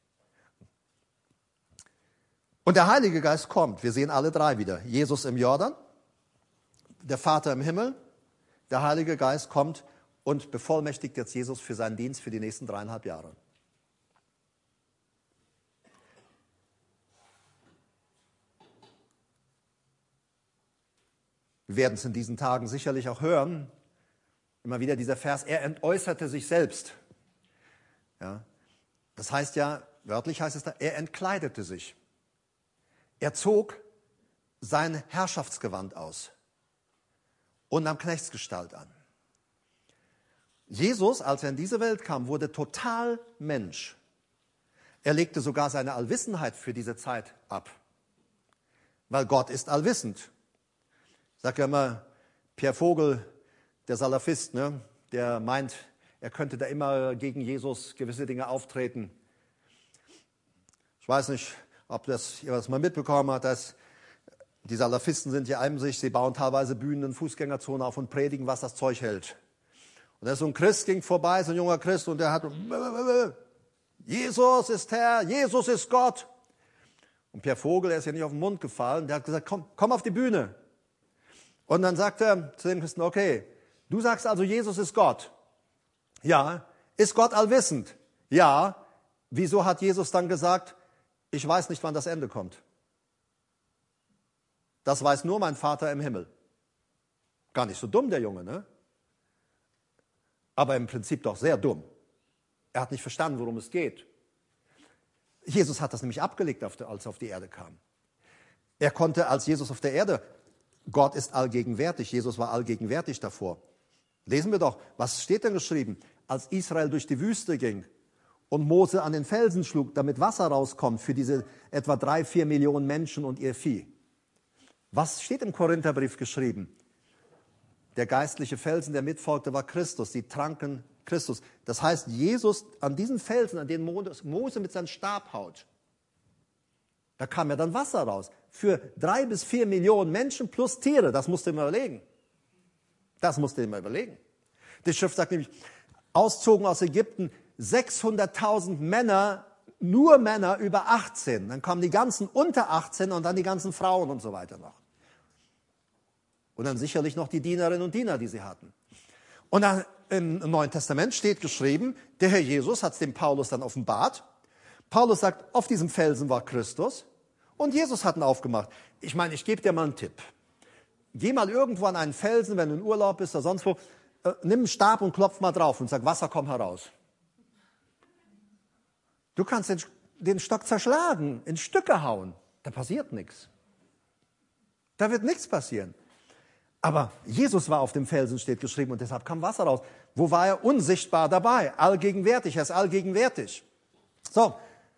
Und der Heilige Geist kommt, wir sehen alle drei wieder. Jesus im Jordan, der Vater im Himmel, der Heilige Geist kommt und bevollmächtigt jetzt Jesus für seinen Dienst für die nächsten dreieinhalb Jahre. Wir werden es in diesen Tagen sicherlich auch hören. Immer wieder dieser Vers, er entäußerte sich selbst. Ja, das heißt ja, wörtlich heißt es da, er entkleidete sich. Er zog sein Herrschaftsgewand aus und nahm Knechtsgestalt an. Jesus, als er in diese Welt kam, wurde total Mensch. Er legte sogar seine Allwissenheit für diese Zeit ab, weil Gott ist allwissend. Ich sage ja immer, Pierre Vogel, der Salafist, ne, der meint, er könnte da immer gegen Jesus gewisse Dinge auftreten. Ich weiß nicht, ob das ihr das mal mitbekommen hat, dass die Salafisten sind ja emsig, sie bauen teilweise Bühnen in Fußgängerzonen auf und predigen, was das Zeug hält. Und da ist so ein Christ ging vorbei, so ein junger Christ, und der hat, Jesus ist Herr, Jesus ist Gott. Und Pierre Vogel, der ist ja nicht auf den Mund gefallen, der hat gesagt, komm, komm auf die Bühne. Und dann sagt er zu den Christen, okay, du sagst also, Jesus ist Gott. Ja. Ist Gott allwissend? Ja. Wieso hat Jesus dann gesagt, ich weiß nicht, wann das Ende kommt? Das weiß nur mein Vater im Himmel. Gar nicht so dumm, der Junge, ne? Aber im Prinzip doch sehr dumm. Er hat nicht verstanden, worum es geht. Jesus hat das nämlich abgelegt, als er auf die Erde kam. Er konnte, als Jesus auf der Erde, Gott ist allgegenwärtig, Jesus war allgegenwärtig davor. Lesen wir doch, was steht denn geschrieben? Als Israel durch die Wüste ging und Mose an den Felsen schlug, damit Wasser rauskommt für diese etwa drei, vier Millionen Menschen und ihr Vieh. Was steht im Korintherbrief geschrieben? Der geistliche Felsen, der mitfolgte, war Christus. Sie tranken Christus. Das heißt, Jesus an diesen Felsen, an denen Mose mit seinem Stab haut, da kam ja dann Wasser raus. Für drei bis vier Millionen Menschen plus Tiere. Das musst du dir mal überlegen. Das musst du dir mal überlegen. Die Schrift sagt nämlich, auszogen aus Ägypten sechshunderttausend Männer, nur Männer über achtzehn. Dann kamen die ganzen unter achtzehn und dann die ganzen Frauen und so weiter noch. Und dann sicherlich noch die Dienerinnen und Diener, die sie hatten. Und dann im Neuen Testament steht geschrieben, der Herr Jesus hat es dem Paulus dann offenbart. Paulus sagt, auf diesem Felsen war Christus und Jesus hat ihn aufgemacht. Ich meine, ich gebe dir mal einen Tipp. Geh mal irgendwo an einen Felsen, wenn du in Urlaub bist oder sonst wo, äh, nimm einen Stab und klopf mal drauf und sag, Wasser, komm heraus. Du kannst den, den Stock zerschlagen, in Stücke hauen. Da passiert nichts. Da wird nichts passieren. Aber Jesus war auf dem Felsen, steht geschrieben, und deshalb kam Wasser raus. Wo war er? Unsichtbar dabei, allgegenwärtig, er ist allgegenwärtig. So.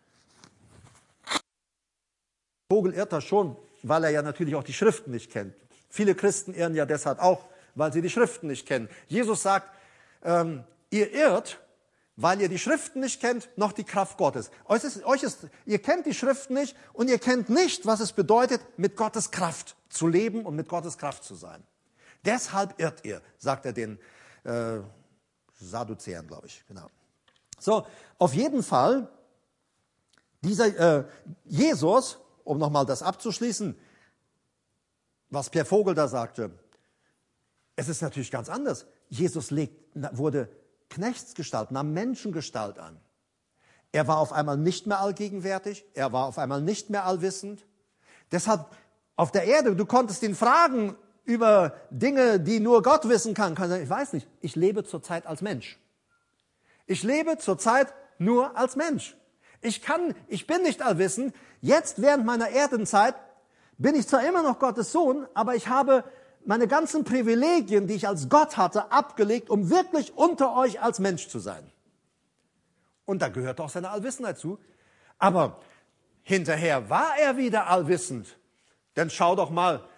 Vogel irrt das schon, weil er ja natürlich auch die Schriften nicht kennt. Viele Christen irren ja deshalb auch, weil sie die Schriften nicht kennen. Jesus sagt, ähm, ihr irrt, weil ihr die Schriften nicht kennt, noch die Kraft Gottes. Euch ist, euch ist, ihr kennt die Schriften nicht und ihr kennt nicht, was es bedeutet, mit Gottes Kraft zu leben und mit Gottes Kraft zu sein. Deshalb irrt ihr, sagt er den äh, Sadduzäern, glaube ich. Genau. So, auf jeden Fall, dieser äh, Jesus, um nochmal das abzuschließen, was Pierre Vogel da sagte, es ist natürlich ganz anders. Jesus legt, wurde Knechtsgestalt, nahm Menschengestalt an. Er war auf einmal nicht mehr allgegenwärtig, er war auf einmal nicht mehr allwissend. Deshalb auf der Erde, du konntest ihn fragen über Dinge, die nur Gott wissen kann. Kann sagen, ich weiß nicht, ich lebe zurzeit als Mensch. Ich lebe zurzeit nur als Mensch. Ich kann, ich bin nicht allwissend. Jetzt während meiner Erdenzeit bin ich zwar immer noch Gottes Sohn, aber ich habe meine ganzen Privilegien, die ich als Gott hatte, abgelegt, um wirklich unter euch als Mensch zu sein. Und da gehört auch seine Allwissenheit zu. Aber hinterher war er wieder allwissend. Denn schau doch mal,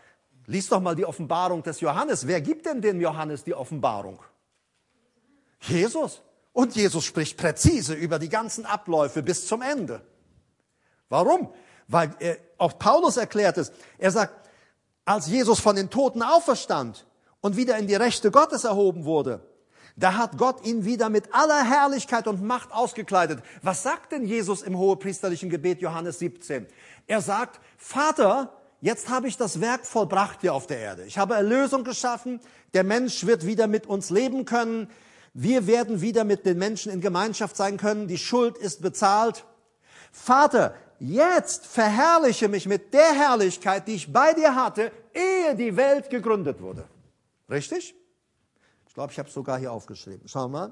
Lies doch mal die Offenbarung des Johannes. Wer gibt denn dem Johannes die Offenbarung? Jesus. Und Jesus spricht präzise über die ganzen Abläufe bis zum Ende. Warum? Weil er, auch Paulus erklärt es. Er sagt, als Jesus von den Toten auferstand und wieder in die Rechte Gottes erhoben wurde, da hat Gott ihn wieder mit aller Herrlichkeit und Macht ausgekleidet. Was sagt denn Jesus im hohepriesterlichen Gebet Johannes siebzehn? Er sagt, Vater, jetzt habe ich das Werk vollbracht hier auf der Erde. Ich habe Erlösung geschaffen. Der Mensch wird wieder mit uns leben können. Wir werden wieder mit den Menschen in Gemeinschaft sein können. Die Schuld ist bezahlt. Vater, jetzt verherrliche mich mit der Herrlichkeit, die ich bei dir hatte, ehe die Welt gegründet wurde. Richtig? Ich glaube, ich habe es sogar hier aufgeschrieben. Schau mal.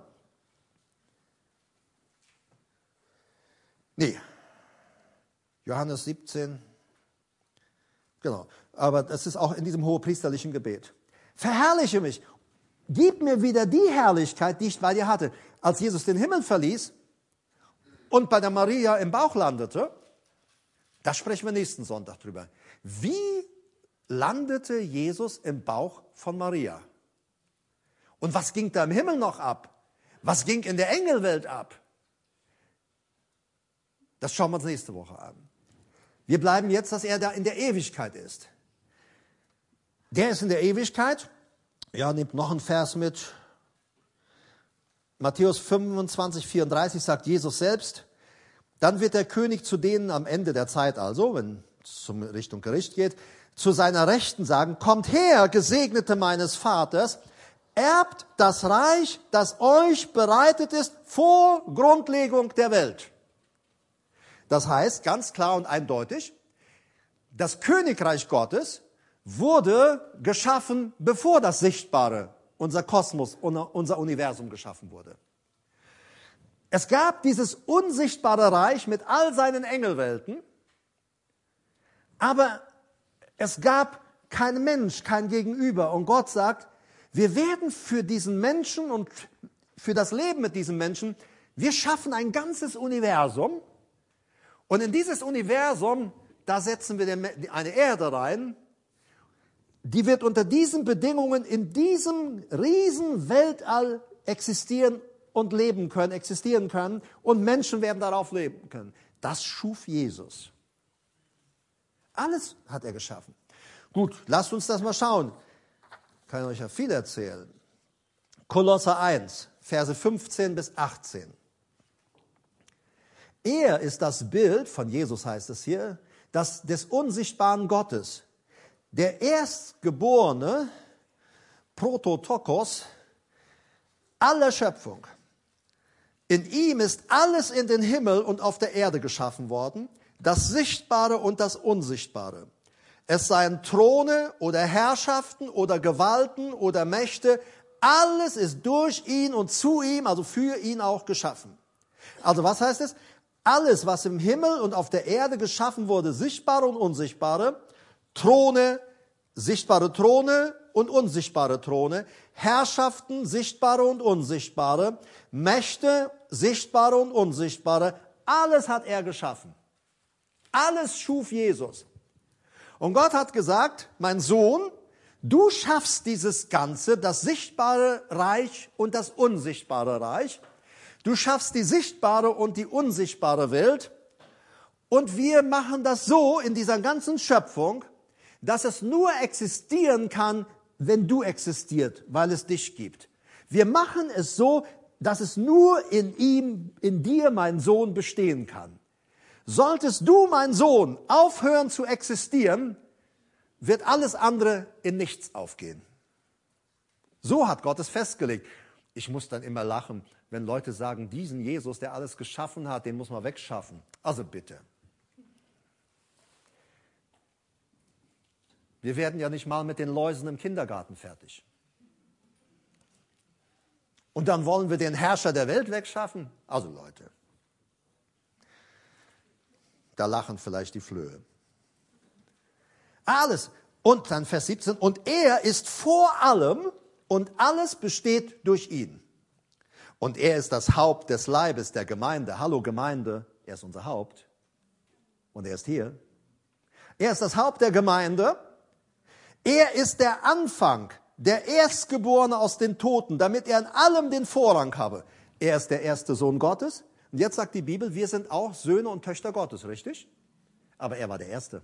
Nee. Johannes siebzehn. Genau. Aber das ist auch in diesem hohepriesterlichen Gebet. Verherrliche mich. Gib mir wieder die Herrlichkeit, die ich bei dir hatte. Als Jesus den Himmel verließ und bei der Maria im Bauch landete, da sprechen wir nächsten Sonntag drüber. Wie landete Jesus im Bauch von Maria? Und was ging da im Himmel noch ab? Was ging in der Engelwelt ab? Das schauen wir uns nächste Woche an. Wir bleiben jetzt, dass er da in der Ewigkeit ist. Der ist in der Ewigkeit. Ja, nehmt noch einen Vers mit. Matthäus fünfundzwanzig, vierunddreißig sagt Jesus selbst, dann wird der König zu denen am Ende der Zeit also, wenn es zum Richtung Gericht geht, zu seiner Rechten sagen, kommt her, Gesegnete meines Vaters, erbt das Reich, das euch bereitet ist vor Grundlegung der Welt. Das heißt, ganz klar und eindeutig, das Königreich Gottes wurde geschaffen, bevor das Sichtbare, unser Kosmos, unser Universum geschaffen wurde. Es gab dieses unsichtbare Reich mit all seinen Engelwelten, aber es gab keinen Mensch, kein Gegenüber. Und Gott sagt, wir werden für diesen Menschen und für das Leben mit diesem Menschen, wir schaffen ein ganzes Universum. Und in dieses Universum, da setzen wir eine Erde rein, die wird unter diesen Bedingungen in diesem riesen Weltall existieren und leben können, existieren können und Menschen werden darauf leben können. Das schuf Jesus. Alles hat er geschaffen. Gut, lasst uns das mal schauen. Ich kann euch ja viel erzählen. Kolosser eins, Verse fünfzehn bis achtzehn. Er ist das Bild, von Jesus heißt es hier, das des unsichtbaren Gottes, der Erstgeborene, Prototokos, aller Schöpfung. In ihm ist alles in den Himmel und auf der Erde geschaffen worden, das Sichtbare und das Unsichtbare. Es seien Throne oder Herrschaften oder Gewalten oder Mächte, alles ist durch ihn und zu ihm, also für ihn auch geschaffen. Also was heißt es? Alles, was im Himmel und auf der Erde geschaffen wurde, sichtbare und unsichtbare, Throne, sichtbare Throne und unsichtbare Throne, Herrschaften, sichtbare und unsichtbare, Mächte, sichtbare und unsichtbare, alles hat er geschaffen. Alles schuf Jesus. Und Gott hat gesagt, mein Sohn, du schaffst dieses Ganze, das sichtbare Reich und das unsichtbare Reich. Du schaffst die sichtbare und die unsichtbare Welt. Und wir machen das so in dieser ganzen Schöpfung, dass es nur existieren kann, wenn du existierst, weil es dich gibt. Wir machen es so, dass es nur in ihm, in dir, mein Sohn, bestehen kann. Solltest du, mein Sohn, aufhören zu existieren, wird alles andere in nichts aufgehen. So hat Gott es festgelegt. Ich muss dann immer lachen, wenn Leute sagen, diesen Jesus, der alles geschaffen hat, den muss man wegschaffen. Also bitte. Wir werden ja nicht mal mit den Läusen im Kindergarten fertig. Und dann wollen wir den Herrscher der Welt wegschaffen? Also Leute, da lachen vielleicht die Flöhe. Alles. Und dann Vers siebzehn. Und er ist vor allem und alles besteht durch ihn. Und er ist das Haupt des Leibes der Gemeinde. Hallo Gemeinde, er ist unser Haupt. Und er ist hier. Er ist das Haupt der Gemeinde. Er ist der Anfang, der Erstgeborene aus den Toten, damit er in allem den Vorrang habe. Er ist der erste Sohn Gottes. Und jetzt sagt die Bibel, wir sind auch Söhne und Töchter Gottes, richtig? Aber er war der Erste.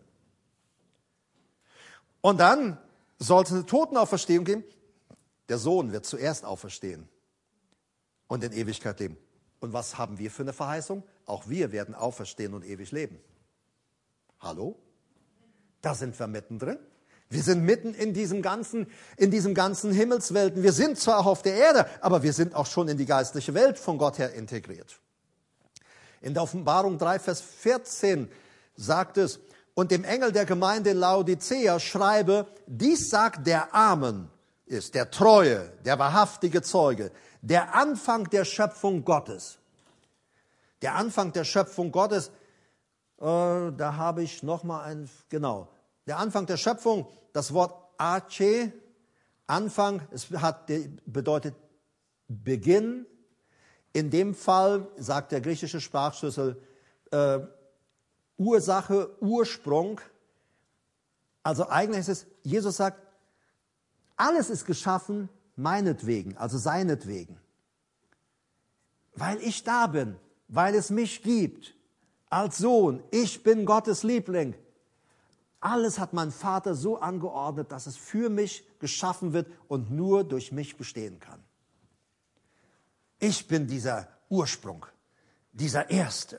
Und dann soll es eine Totenauferstehung geben. Der Sohn wird zuerst auferstehen und in Ewigkeit leben. Und was haben wir für eine Verheißung? Auch wir werden auferstehen und ewig leben. Hallo? Da sind wir mittendrin. Wir sind mitten in diesem ganzen, in diesem ganzen Himmelswelten. Wir sind zwar auch auf der Erde, aber wir sind auch schon in die geistliche Welt von Gott her integriert. In der Offenbarung drei, Vers vierzehn sagt es, und dem Engel der Gemeinde in Laodicea schreibe, dies sagt der Amen, ist der treue, der wahrhaftige Zeuge, der Anfang der Schöpfung Gottes. Der Anfang der Schöpfung Gottes, äh, da habe ich nochmal ein, genau, der Anfang der Schöpfung, das Wort Arche, Anfang, es hat, bedeutet Beginn. In dem Fall sagt der griechische Sprachschlüssel äh, Ursache, Ursprung. Also eigentlich ist es, Jesus sagt, alles ist geschaffen meinetwegen, also seinetwegen. Weil ich da bin, weil es mich gibt, als Sohn, ich bin Gottes Liebling. Alles hat mein Vater so angeordnet, dass es für mich geschaffen wird und nur durch mich bestehen kann. Ich bin dieser Ursprung, dieser Erste.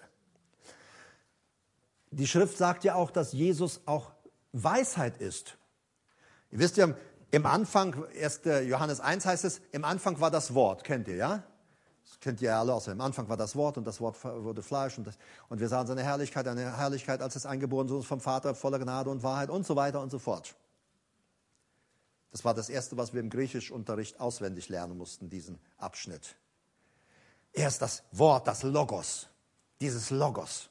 Die Schrift sagt ja auch, dass Jesus auch Weisheit ist. Ihr wisst ja, im Anfang, erster Johannes eins heißt es, im Anfang war das Wort, kennt ihr, ja? Das kennt ihr ja alle, außer im Anfang war das Wort und das Wort wurde Fleisch und, das, und wir sahen seine Herrlichkeit, eine Herrlichkeit als des eingeborenen Sohnes vom Vater, voller Gnade und Wahrheit und so weiter und so fort. Das war das Erste, was wir im Griechischunterricht auswendig lernen mussten, diesen Abschnitt. Er ist das Wort, das Logos, dieses Logos.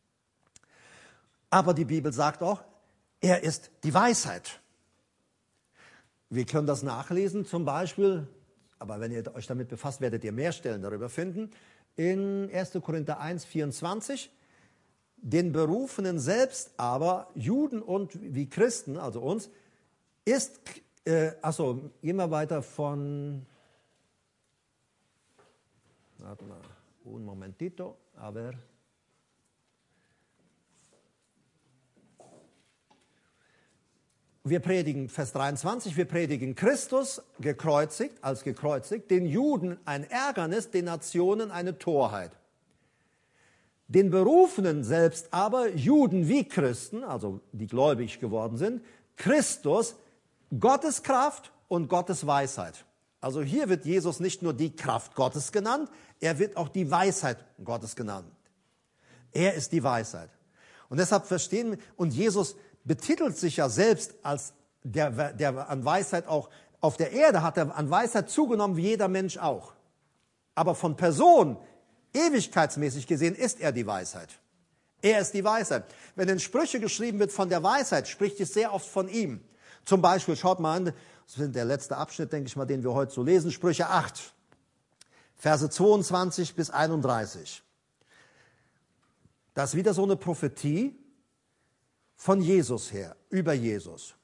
Aber die Bibel sagt auch, er ist die Weisheit. Wir können das nachlesen, zum Beispiel, aber wenn ihr euch damit befasst, werdet ihr mehr Stellen darüber finden, in erster Korinther eins, vierundzwanzig. Den Berufenen selbst aber, Juden und wie Christen, also uns, ist, äh, achso, immer weiter von, warte mal, un momentito, aber... Wir predigen, Vers dreiundzwanzig, wir predigen Christus gekreuzigt, als gekreuzigt, den Juden ein Ärgernis, den Nationen eine Torheit. Den Berufenen selbst aber, Juden wie Christen, also die gläubig geworden sind, Christus, Gottes Kraft und Gottes Weisheit. Also hier wird Jesus nicht nur die Kraft Gottes genannt, er wird auch die Weisheit Gottes genannt. Er ist die Weisheit. Und deshalb verstehen wir, und Jesus betitelt sich ja selbst als der, der an Weisheit auch auf der Erde hat er an Weisheit zugenommen, wie jeder Mensch auch. Aber von Person, ewigkeitsmäßig gesehen, ist er die Weisheit. Er ist die Weisheit. Wenn in Sprüche geschrieben wird von der Weisheit, spricht es sehr oft von ihm. Zum Beispiel, schaut mal an, das ist der letzte Abschnitt, denke ich mal, den wir heute so lesen, Sprüche acht, Verse zweiundzwanzig bis einunddreißig. Das ist wieder so eine Prophetie von Jesus her, über Jesus.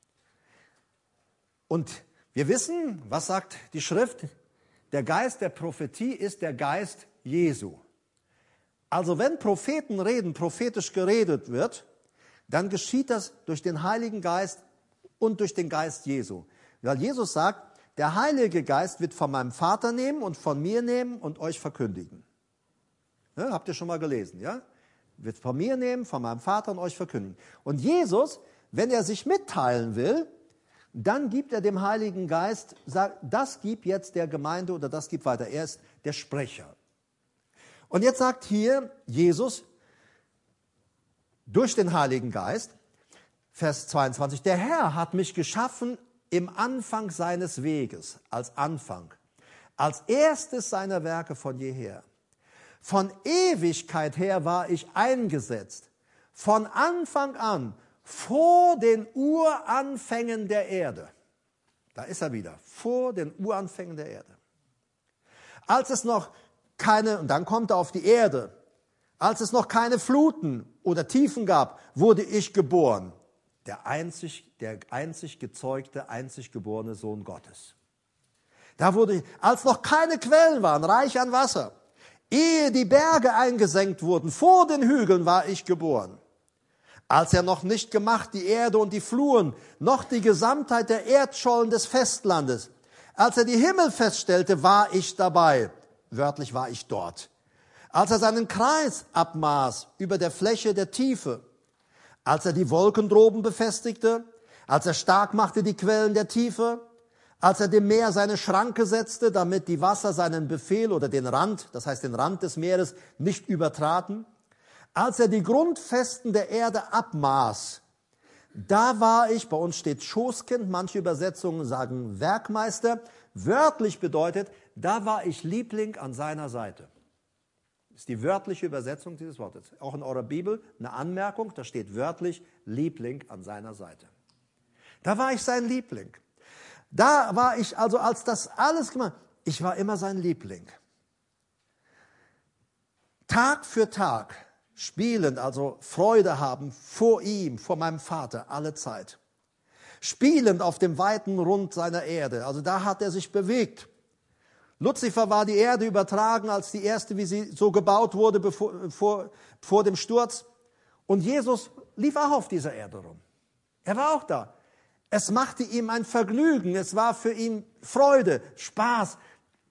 Und wir wissen, was sagt die Schrift? Der Geist der Prophetie ist der Geist Jesu. Also wenn Propheten reden, prophetisch geredet wird, dann geschieht das durch den Heiligen Geist und durch den Geist Jesu. Weil Jesus sagt, der Heilige Geist wird von meinem Vater nehmen und von mir nehmen und euch verkündigen. Ja, habt ihr schon mal gelesen, ja? Wird von mir nehmen, von meinem Vater und euch verkündigen. Und Jesus, wenn er sich mitteilen will, dann gibt er dem Heiligen Geist, sagt, das gibt jetzt der Gemeinde oder das gibt weiter. Er ist der Sprecher. Und jetzt sagt hier Jesus durch den Heiligen Geist, Vers zweiundzwanzig, der Herr hat mich geschaffen im Anfang seines Weges, als Anfang, als erstes seiner Werke von jeher. Von Ewigkeit her war ich eingesetzt, von Anfang an, vor den Uranfängen der Erde. Da ist er wieder, vor den Uranfängen der Erde. Als es noch keine, und dann kommt er auf die Erde, als es noch keine Fluten oder Tiefen gab, wurde ich geboren. der einzig, der einzig gezeugte, einzig geborene Sohn Gottes. Da wurde, als noch keine Quellen waren, reich an Wasser, ehe die Berge eingesenkt wurden, vor den Hügeln war ich geboren. Als er noch nicht gemacht die Erde und die Fluren, noch die Gesamtheit der Erdschollen des Festlandes. Als er die Himmel feststellte, war ich dabei. Wörtlich war ich dort. Als er seinen Kreis abmaß über der Fläche der Tiefe. Als er die Wolken droben befestigte. Als er stark machte die Quellen der Tiefe. Als er dem Meer seine Schranke setzte, damit die Wasser seinen Befehl oder den Rand, das heißt den Rand des Meeres, nicht übertraten. Als er die Grundfesten der Erde abmaß, da war ich, bei uns steht Schoßkind, manche Übersetzungen sagen Werkmeister, wörtlich bedeutet, da war ich Liebling an seiner Seite. Das ist die wörtliche Übersetzung dieses Wortes. Auch in eurer Bibel eine Anmerkung, da steht wörtlich Liebling an seiner Seite. Da war ich sein Liebling. Da war ich also, als das alles gemacht, ich war immer sein Liebling. Tag für Tag. Spielend, also Freude haben vor ihm, vor meinem Vater, alle Zeit. Spielend auf dem weiten Rund seiner Erde, also da hat er sich bewegt. Luzifer war die Erde übertragen als die erste, wie sie so gebaut wurde bevor, vor, vor dem Sturz. Und Jesus lief auch auf dieser Erde rum. Er war auch da. Es machte ihm ein Vergnügen, es war für ihn Freude, Spaß.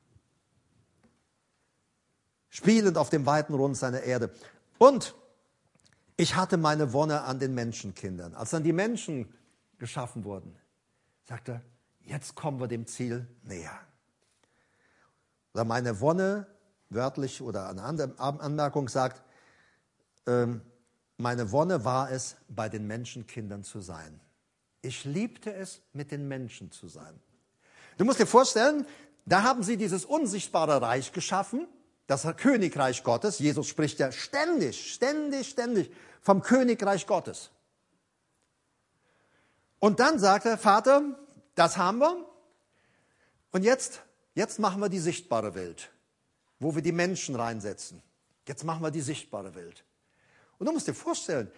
Spielend auf dem weiten Rund seiner Erde. Und ich hatte meine Wonne an den Menschenkindern. Als dann die Menschen geschaffen wurden, sagte er, jetzt kommen wir dem Ziel näher. Oder meine Wonne, wörtlich oder eine andere Anmerkung sagt, ähm, meine Wonne war es, bei den Menschenkindern zu sein. Ich liebte es, mit den Menschen zu sein. Du musst dir vorstellen, da haben sie dieses unsichtbare Reich geschaffen, das Königreich Gottes. Jesus spricht ja ständig, ständig, ständig vom Königreich Gottes. Und dann sagt er, Vater, das haben wir. Und jetzt, jetzt machen wir die sichtbare Welt, wo wir die Menschen reinsetzen. Jetzt machen wir die sichtbare Welt. Und du musst dir vorstellen,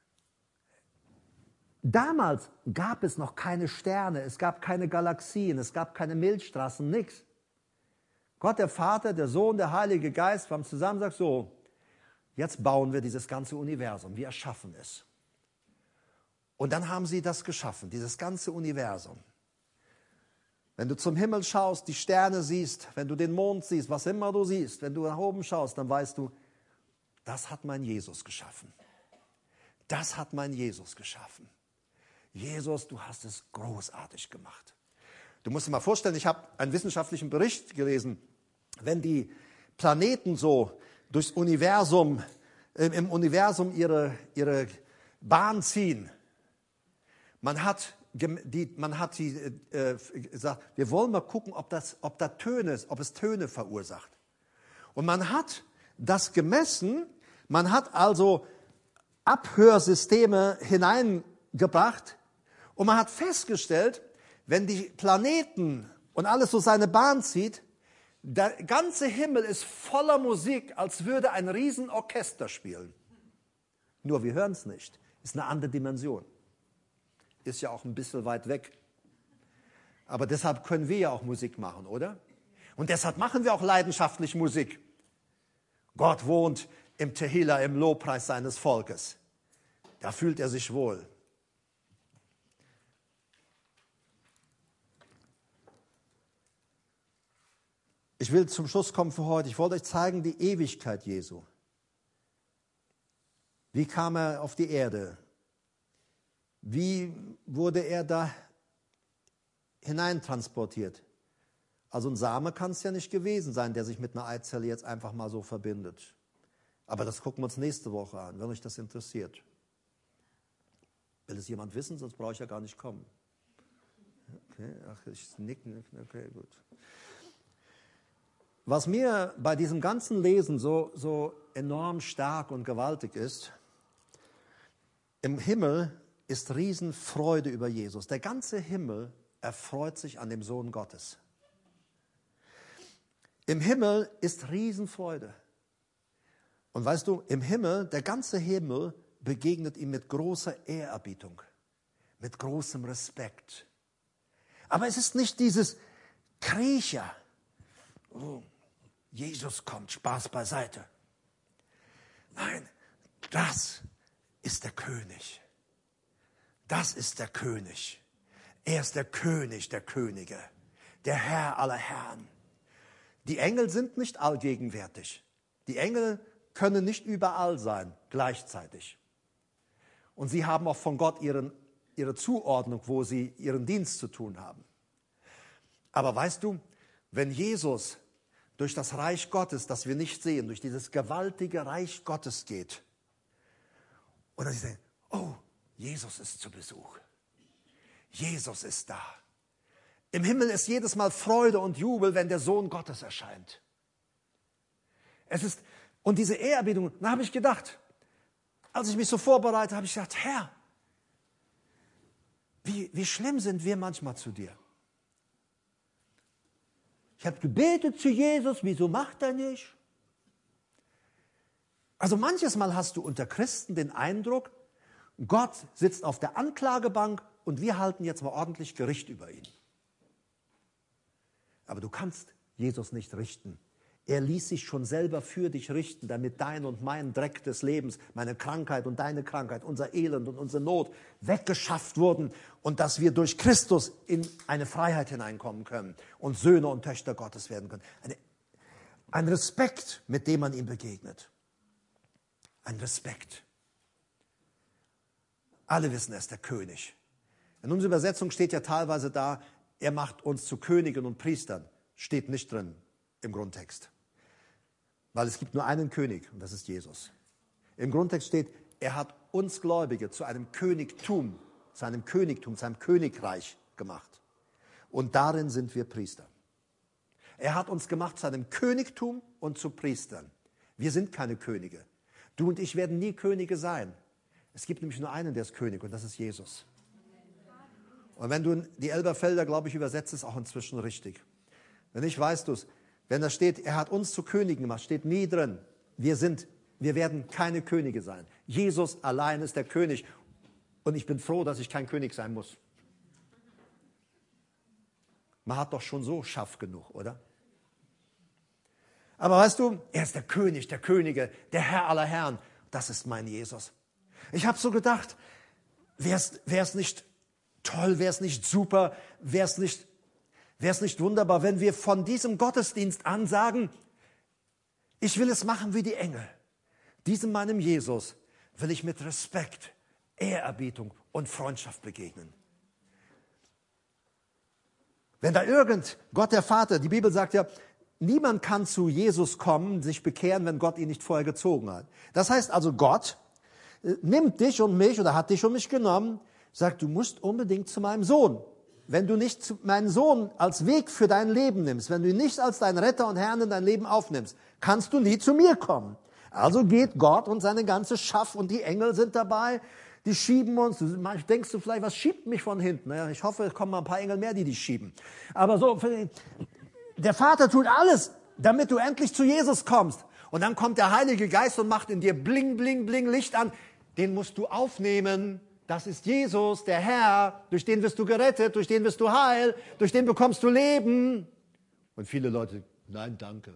damals gab es noch keine Sterne, es gab keine Galaxien, es gab keine Milchstraßen, nichts. Gott, der Vater, der Sohn, der Heilige Geist haben zusammen gesagt, so, jetzt bauen wir dieses ganze Universum, wir erschaffen es. Und dann haben sie das geschaffen, dieses ganze Universum. Wenn du zum Himmel schaust, die Sterne siehst, wenn du den Mond siehst, was immer du siehst, wenn du nach oben schaust, dann weißt du, das hat mein Jesus geschaffen. Das hat mein Jesus geschaffen. Jesus, du hast es großartig gemacht. Du musst dir mal vorstellen, ich habe einen wissenschaftlichen Bericht gelesen, wenn die Planeten so durchs Universum, äh, im Universum ihre, ihre Bahn ziehen. Man hat, die, man hat die, äh, gesagt, wir wollen mal gucken, ob, das, ob, da Töne, ob es Töne verursacht. Und man hat das gemessen, man hat also Abhörsysteme hineingebracht und man hat festgestellt, wenn die Planeten und alles so seine Bahn zieht, der ganze Himmel ist voller Musik, als würde ein Riesenorchester spielen. Nur wir hören es nicht. Ist eine andere Dimension. Ist ja auch ein bisschen weit weg. Aber deshalb können wir ja auch Musik machen, oder? Und deshalb machen wir auch leidenschaftlich Musik. Gott wohnt im Tehillah, im Lobpreis seines Volkes. Da fühlt er sich wohl. Ich will zum Schluss kommen für heute. Ich wollte euch zeigen die Ewigkeit Jesu. Wie kam er auf die Erde? Wie wurde er da hineintransportiert? Also ein Same kann es ja nicht gewesen sein, der sich mit einer Eizelle jetzt einfach mal so verbindet. Aber das gucken wir uns nächste Woche an, wenn euch das interessiert. Will es jemand wissen, sonst brauche ich ja gar nicht kommen. Okay, ach, ich nicken, okay, gut. Was mir bei diesem ganzen Lesen so, so enorm stark und gewaltig ist, im Himmel ist Riesenfreude über Jesus. Der ganze Himmel erfreut sich an dem Sohn Gottes. Im Himmel ist Riesenfreude. Und weißt du, im Himmel, der ganze Himmel begegnet ihm mit großer Ehrerbietung. mit großem Respekt. Aber es ist nicht dieses Kriecher. Oh, Jesus kommt, Spaß beiseite. Nein, das ist der König. Das ist der König. Er ist der König der Könige, der Herr aller Herren. Die Engel sind nicht allgegenwärtig. Die Engel können nicht überall sein, gleichzeitig. Und sie haben auch von Gott ihren, ihre Zuordnung, wo sie ihren Dienst zu tun haben. Aber weißt du, wenn Jesus durch das Reich Gottes, das wir nicht sehen, durch dieses gewaltige Reich Gottes geht, und dann sie denken, oh, Jesus ist zu Besuch. Jesus ist da. Im Himmel ist jedes Mal Freude und Jubel, wenn der Sohn Gottes erscheint. Es ist, und diese Ehrerbietung, da habe ich gedacht, als ich mich so vorbereite, habe ich gedacht, Herr, wie, wie schlimm sind wir manchmal zu dir. Ich habe gebetet zu Jesus, wieso macht er nicht? Also manches Mal hast du unter Christen den Eindruck, Gott sitzt auf der Anklagebank und wir halten jetzt mal ordentlich Gericht über ihn. Aber du kannst Jesus nicht richten. Er ließ sich schon selber für dich richten, damit dein und mein Dreck des Lebens, meine Krankheit und deine Krankheit, unser Elend und unsere Not weggeschafft wurden und dass wir durch Christus in eine Freiheit hineinkommen können und Söhne und Töchter Gottes werden können. Eine, ein Respekt, mit dem man ihm begegnet. Ein Respekt. Alle wissen, er ist der König. In unserer Übersetzung steht ja teilweise da, er macht uns zu Königen und Priestern. Steht nicht drin im Grundtext. Weil es gibt nur einen König und das ist Jesus. Im Grundtext steht, er hat uns Gläubige zu einem Königtum, zu einem Königtum, zu einem Königreich gemacht. Und darin sind wir Priester. Er hat uns gemacht zu einem Königtum und zu Priestern. Wir sind keine Könige. Du und ich werden nie Könige sein. Es gibt nämlich nur einen, der ist König und das ist Jesus. Und wenn du die Elberfelder, glaube ich, übersetzt, ist auch inzwischen richtig. Wenn nicht, weißt du es. Wenn da steht, er hat uns zu Königen gemacht, steht nie drin. Wir sind, wir werden keine Könige sein. Jesus allein ist der König. Und ich bin froh, dass ich kein König sein muss. Man hat doch schon so Schaff genug, oder? Aber weißt du, er ist der König der Könige, der Herr aller Herren. Das ist mein Jesus. Ich habe so gedacht, wäre es nicht toll, wäre es nicht super, wäre es nicht, wär's nicht wunderbar, wenn wir von diesem Gottesdienst an sagen, ich will es machen wie die Engel. Diesem meinem Jesus will ich mit Respekt, Ehrerbietung und Freundschaft begegnen. Wenn da irgend, Gott der Vater, die Bibel sagt ja, niemand kann zu Jesus kommen, sich bekehren, wenn Gott ihn nicht vorher gezogen hat. Das heißt also, Gott nimmt dich und mich oder hat dich und mich genommen, sagt, du musst unbedingt zu meinem Sohn. Wenn du nicht meinen Sohn als Weg für dein Leben nimmst, wenn du ihn nicht als deinen Retter und Herrn in dein Leben aufnimmst, kannst du nie zu mir kommen. Also geht Gott und seine ganze Schaff und die Engel sind dabei, die schieben uns. Manchmal denkst du vielleicht, was schiebt mich von hinten? Ja, ich hoffe, es kommen mal ein paar Engel mehr, die dich schieben. Aber so, der Vater tut alles, damit du endlich zu Jesus kommst. Und dann kommt der Heilige Geist und macht in dir bling, bling, bling Licht an. Den musst du aufnehmen. Das ist Jesus, der Herr. Durch den wirst du gerettet, durch den wirst du heil, durch den bekommst du Leben. Und viele Leute, nein, danke.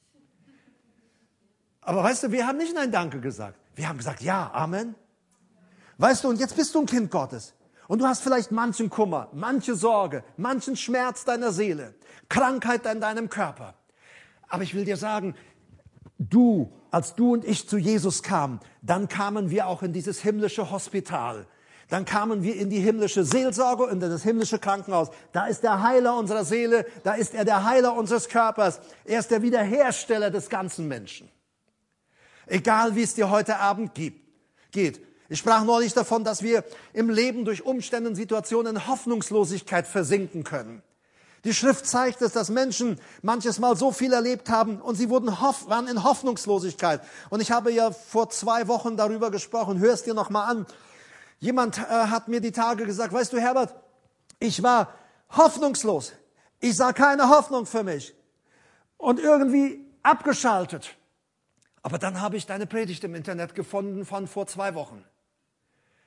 Aber weißt du, wir haben nicht nein, danke gesagt. Wir haben gesagt, ja, Amen. Weißt du, und jetzt bist du ein Kind Gottes. Und du hast vielleicht manchen Kummer, manche Sorge, manchen Schmerz deiner Seele, Krankheit in deinem Körper. Aber ich will dir sagen, du, als du und ich zu Jesus kamen, dann kamen wir auch in dieses himmlische Hospital. Dann kamen wir in die himmlische Seelsorge und in das himmlische Krankenhaus. Da ist der Heiler unserer Seele, da ist er der Heiler unseres Körpers. Er ist der Wiederhersteller des ganzen Menschen. Egal, wie es dir heute Abend gibt, geht. Ich sprach neulich davon, dass wir im Leben durch Umstände und Situationen in Hoffnungslosigkeit versinken können. Die Schrift zeigt es, dass Menschen manches Mal so viel erlebt haben und sie wurden hoff, waren in Hoffnungslosigkeit. Und ich habe ja vor zwei Wochen darüber gesprochen, hör es dir noch mal an. Jemand äh, hat mir die Tage gesagt, weißt du Herbert, ich war hoffnungslos. Ich sah keine Hoffnung für mich und irgendwie abgeschaltet. Aber dann habe ich deine Predigt im Internet gefunden von vor zwei Wochen.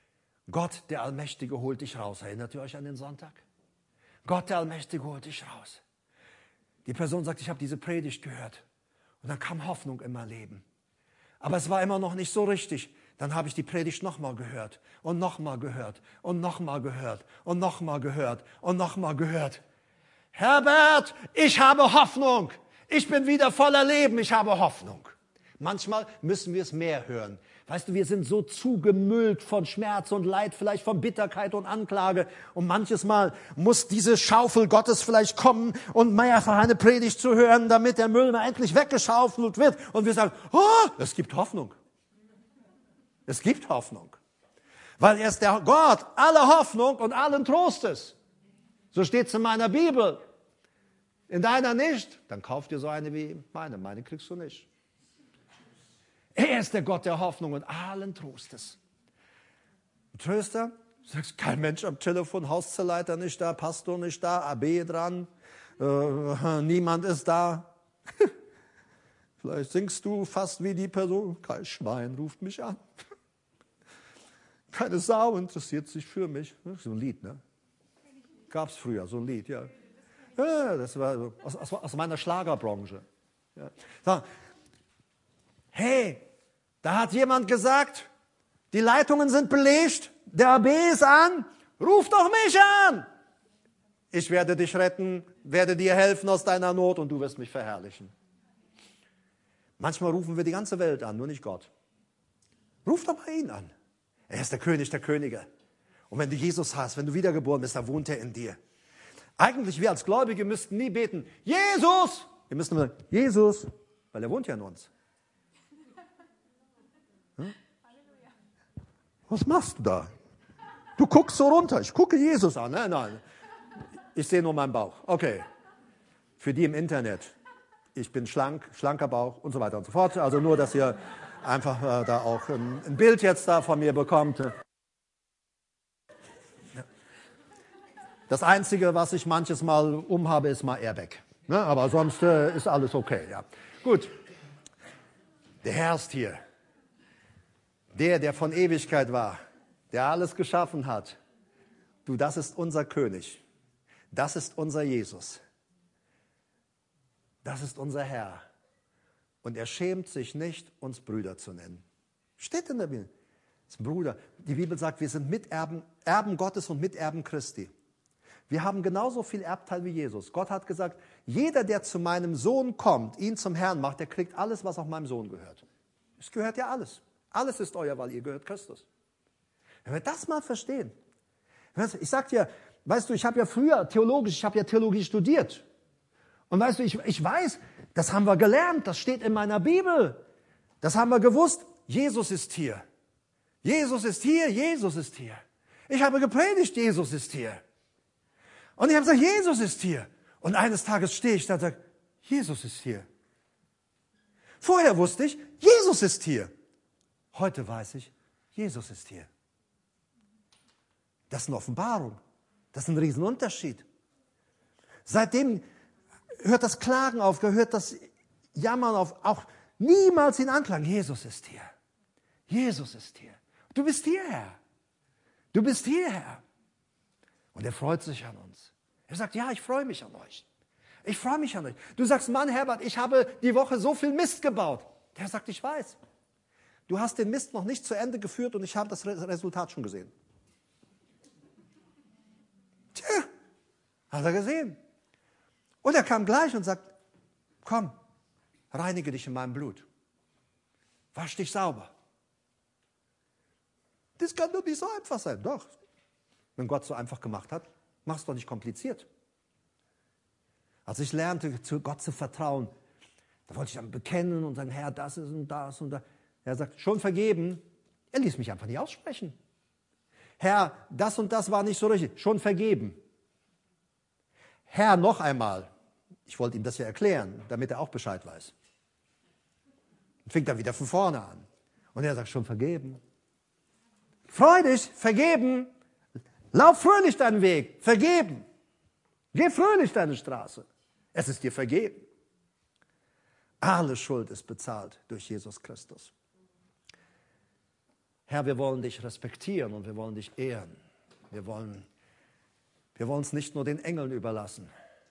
Gott, der Allmächtige, holt dich raus. Erinnert ihr euch an den Sonntag? Gott, der Allmächtige, holt dich raus. Die Person sagt, ich habe diese Predigt gehört. Und dann kam Hoffnung in mein Leben. Aber es war immer noch nicht so richtig. Dann habe ich die Predigt nochmal gehört und nochmal gehört und nochmal gehört und nochmal gehört und nochmal gehört. Herbert, ich habe Hoffnung. Ich bin wieder voller Leben. Ich habe Hoffnung. Manchmal müssen wir es mehr hören. Weißt du, wir sind so zugemüllt von Schmerz und Leid, vielleicht von Bitterkeit und Anklage. Und manches Mal muss diese Schaufel Gottes vielleicht kommen und mehrfach eine Predigt zu hören, damit der Müll mal endlich weggeschaufelt wird. Und wir sagen, oh, es gibt Hoffnung. Es gibt Hoffnung. Weil er ist der Gott aller Hoffnung und allen Trostes. So steht es in meiner Bibel. In deiner nicht? Dann kauf dir so eine wie meine. Meine kriegst du nicht. Er ist der Gott der Hoffnung und allen Trostes. Tröster, sagst kein Mensch am Telefon, Hauszelleiter nicht da, Pastor nicht da, A B dran, äh, niemand ist da. Vielleicht singst du fast wie die Person, kein Schwein ruft mich an. Keine Sau interessiert sich für mich. So ein Lied, ne? Gab's früher, so ein Lied, ja. Ja, das war so, aus, aus, aus meiner Schlagerbranche. Ja. So. Hey, da hat jemand gesagt, die Leitungen sind belegt, der A B ist an, ruf doch mich an. Ich werde dich retten, werde dir helfen aus deiner Not und du wirst mich verherrlichen. Manchmal rufen wir die ganze Welt an, nur nicht Gott. Ruf doch mal ihn an. Er ist der König der Könige. Und wenn du Jesus hast, wenn du wiedergeboren bist, dann wohnt er in dir. Eigentlich, wir als Gläubige müssten nie beten, Jesus! Wir müssten nur sagen, Jesus, weil er wohnt ja in uns. Hm? Was machst du da? Du guckst so runter. Ich gucke Jesus an. Nein, nein. Ich sehe nur meinen Bauch. Okay. Für die im Internet. Ich bin schlank, schlanker Bauch und so weiter und so fort. Also nur, dass ihr einfach äh, da auch ein, ein Bild jetzt da von mir bekommt. Das Einzige, was ich manches Mal umhabe, ist mal Airbag. Ne? Aber sonst äh, ist alles okay. Ja. Gut. Der Herr ist hier. Der, der von Ewigkeit war, der alles geschaffen hat. Du, das ist unser König. Das ist unser Jesus. Das ist unser Herr. Und er schämt sich nicht, uns Brüder zu nennen. Steht in der Bibel. Das ist ein Bruder. Die Bibel sagt, wir sind Miterben, Erben Gottes und Miterben Christi. Wir haben genauso viel Erbteil wie Jesus. Gott hat gesagt, jeder, der zu meinem Sohn kommt, ihn zum Herrn macht, der kriegt alles, was auch meinem Sohn gehört. Es gehört ja alles. Alles ist euer, weil ihr gehört Christus. Wenn wir das mal verstehen. Ich sag dir, weißt du, ich habe ja früher theologisch, ich habe ja Theologie studiert. Und weißt du, ich, ich weiß, das haben wir gelernt, das steht in meiner Bibel. Das haben wir gewusst, Jesus ist hier. Jesus ist hier, Jesus ist hier. Ich habe gepredigt, Jesus ist hier. Und ich habe gesagt, Jesus ist hier. Und eines Tages stehe ich da und sage, Jesus ist hier. Vorher wusste ich, Jesus ist hier. Heute weiß ich, Jesus ist hier. Das ist eine Offenbarung. Das ist ein Riesenunterschied. Seitdem hört das Klagen auf, hört das Jammern auf, auch niemals ihn anklagen. Jesus ist hier. Jesus ist hier. Du bist hier, Herr. Du bist hier, Herr. Und er freut sich an uns. Er sagt, ja, ich freue mich an euch. Ich freue mich an euch. Du sagst, Mann, Herbert, ich habe die Woche so viel Mist gebaut. Der sagt, ich weiß. Du hast den Mist noch nicht zu Ende geführt und ich habe das Resultat schon gesehen. Tja, hat er gesehen. Und er kam gleich und sagt, komm, reinige dich in meinem Blut. Wasch dich sauber. Das kann doch nicht so einfach sein. Doch. Wenn Gott so einfach gemacht hat, mach es doch nicht kompliziert. Als ich lernte, zu Gott zu vertrauen, da wollte ich dann bekennen und sagen, Herr, das ist und das und das. Er sagt, schon vergeben. Er ließ mich einfach nicht aussprechen. Herr, das und das war nicht so richtig. Schon vergeben. Herr, noch einmal. Ich wollte ihm das ja erklären, damit er auch Bescheid weiß. Und fängt dann wieder von vorne an. Und er sagt, schon vergeben. Freu dich, vergeben. Lauf fröhlich deinen Weg, vergeben. Geh fröhlich deine Straße. Es ist dir vergeben. Alle Schuld ist bezahlt durch Jesus Christus. Herr, wir wollen dich respektieren und wir wollen dich ehren. Wir wollen, wir wollen es nicht nur den Engeln überlassen.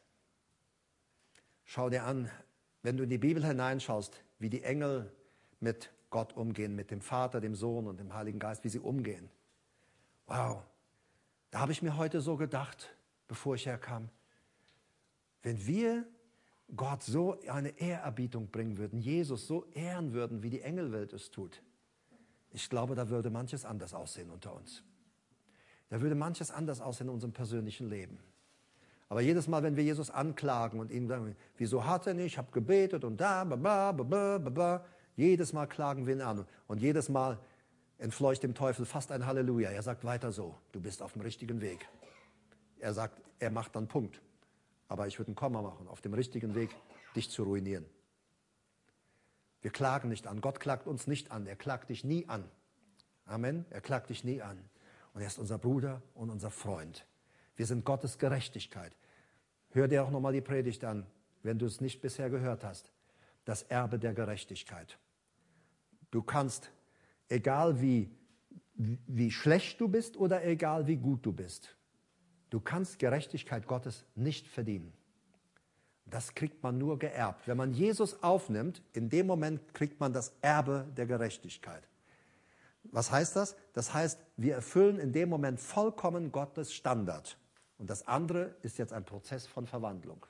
Schau dir an, wenn du in die Bibel hineinschaust, wie die Engel mit Gott umgehen, mit dem Vater, dem Sohn und dem Heiligen Geist, wie sie umgehen. Wow, da habe ich mir heute so gedacht, bevor ich herkam, wenn wir Gott so eine Ehrerbietung bringen würden, Jesus so ehren würden, wie die Engelwelt es tut, ich glaube, da würde manches anders aussehen unter uns. Da würde manches anders aussehen in unserem persönlichen Leben. Aber jedes Mal, wenn wir Jesus anklagen und ihm sagen, wieso hat er nicht, ich habe gebetet und da, baba, baba, baba, jedes Mal klagen wir ihn an. Und jedes Mal entfleucht dem Teufel fast ein Halleluja. Er sagt weiter so, du bist auf dem richtigen Weg. Er sagt, er macht dann Punkt. Aber ich würde ein Komma machen, auf dem richtigen Weg, dich zu ruinieren. Wir klagen nicht an. Gott klagt uns nicht an. Er klagt dich nie an. Amen. Er klagt dich nie an. Und er ist unser Bruder und unser Freund. Wir sind Gottes Gerechtigkeit. Hör dir auch nochmal die Predigt an, wenn du es nicht bisher gehört hast. Das Erbe der Gerechtigkeit. Du kannst, egal wie, wie schlecht du bist oder egal wie gut du bist, du kannst Gerechtigkeit Gottes nicht verdienen. Das kriegt man nur geerbt. Wenn man Jesus aufnimmt, in dem Moment kriegt man das Erbe der Gerechtigkeit. Was heißt das? Das heißt, wir erfüllen in dem Moment vollkommen Gottes Standard. Und das andere ist jetzt ein Prozess von Verwandlung.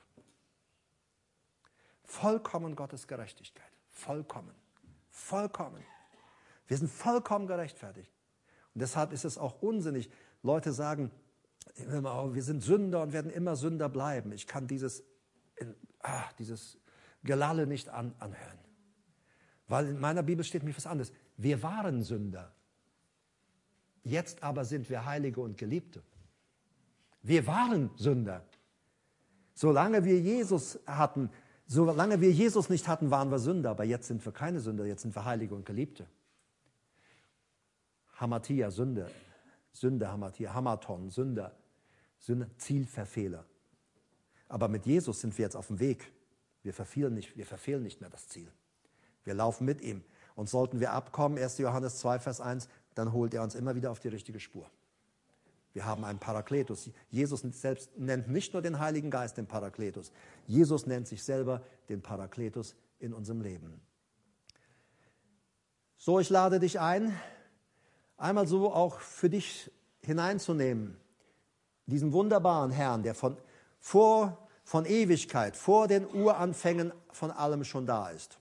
Vollkommen Gottes Gerechtigkeit. Vollkommen. Vollkommen. Wir sind vollkommen gerechtfertigt. Und deshalb ist es auch unsinnig. Leute sagen, wir sind Sünder und werden immer Sünder bleiben. Ich kann dieses, ah, dieses Gelalle nicht an, anhören. Weil in meiner Bibel steht mir was anderes. Wir waren Sünder. Jetzt aber sind wir Heilige und Geliebte. Wir waren Sünder. Solange wir Jesus hatten, solange wir Jesus nicht hatten, waren wir Sünder. Aber jetzt sind wir keine Sünder, jetzt sind wir Heilige und Geliebte. Hamatia, Sünde. Sünde, Hamatia, Hamaton, Sünder. Sünder, Zielverfehler. Aber mit Jesus sind wir jetzt auf dem Weg. Wir verfehlen nicht, wir verfehlen nicht mehr das Ziel. Wir laufen mit ihm. Und sollten wir abkommen, erster Johannes zwei, Vers eins, dann holt er uns immer wieder auf die richtige Spur. Wir haben einen Parakletus. Jesus selbst nennt nicht nur den Heiligen Geist den Parakletus. Jesus nennt sich selber den Parakletus in unserem Leben. So, ich lade dich ein, einmal so auch für dich hineinzunehmen, diesen wunderbaren Herrn, der von, vor, von Ewigkeit, vor den Uranfängen von allem schon da ist.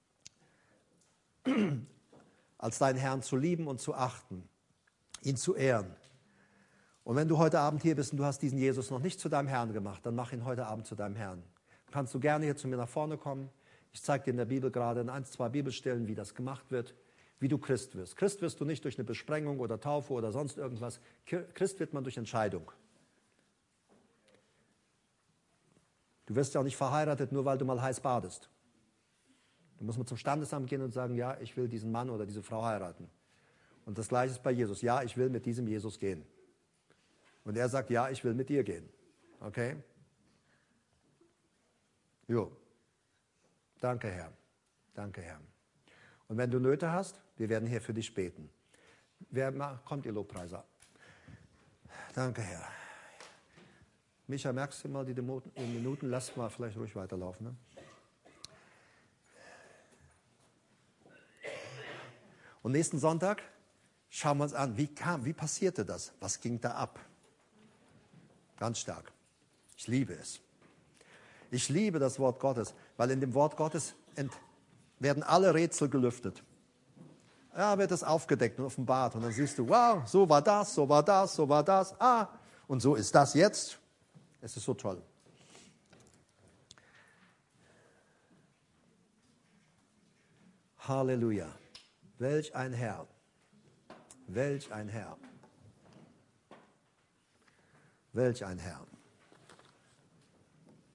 Als deinen Herrn zu lieben und zu achten, ihn zu ehren. Und wenn du heute Abend hier bist und du hast diesen Jesus noch nicht zu deinem Herrn gemacht, dann mach ihn heute Abend zu deinem Herrn. Kannst du gerne hier zu mir nach vorne kommen. Ich zeige dir in der Bibel gerade in ein, zwei Bibelstellen, wie das gemacht wird, wie du Christ wirst. Christ wirst du nicht durch eine Besprengung oder Taufe oder sonst irgendwas. Christ wird man durch Entscheidung. Du wirst ja auch nicht verheiratet, nur weil du mal heiß badest. Du musst mal zum Standesamt gehen und sagen, ja, ich will diesen Mann oder diese Frau heiraten. Und das Gleiche ist bei Jesus. Ja, ich will mit diesem Jesus gehen. Und er sagt, ja, ich will mit dir gehen. Okay? Jo. Danke, Herr. Danke, Herr. Und wenn du Nöte hast, wir werden hier für dich beten. Wer macht, kommt, ihr Lobpreiser? Danke, Herr. Micha, merkst du mal die Minuten? Lass mal vielleicht ruhig weiterlaufen. Ne? Und nächsten Sonntag schauen wir uns an, wie kam, wie passierte das? Was ging da ab? Ganz stark. Ich liebe es. Ich liebe das Wort Gottes, weil in dem Wort Gottes ent- werden alle Rätsel gelüftet. Ja, wird es aufgedeckt und offenbart. Und dann siehst du, wow, so war das, so war das, so war das. Ah, und so ist das jetzt. Es ist so toll. Halleluja. Welch ein Herr. Welch ein Herr. Welch ein Herr.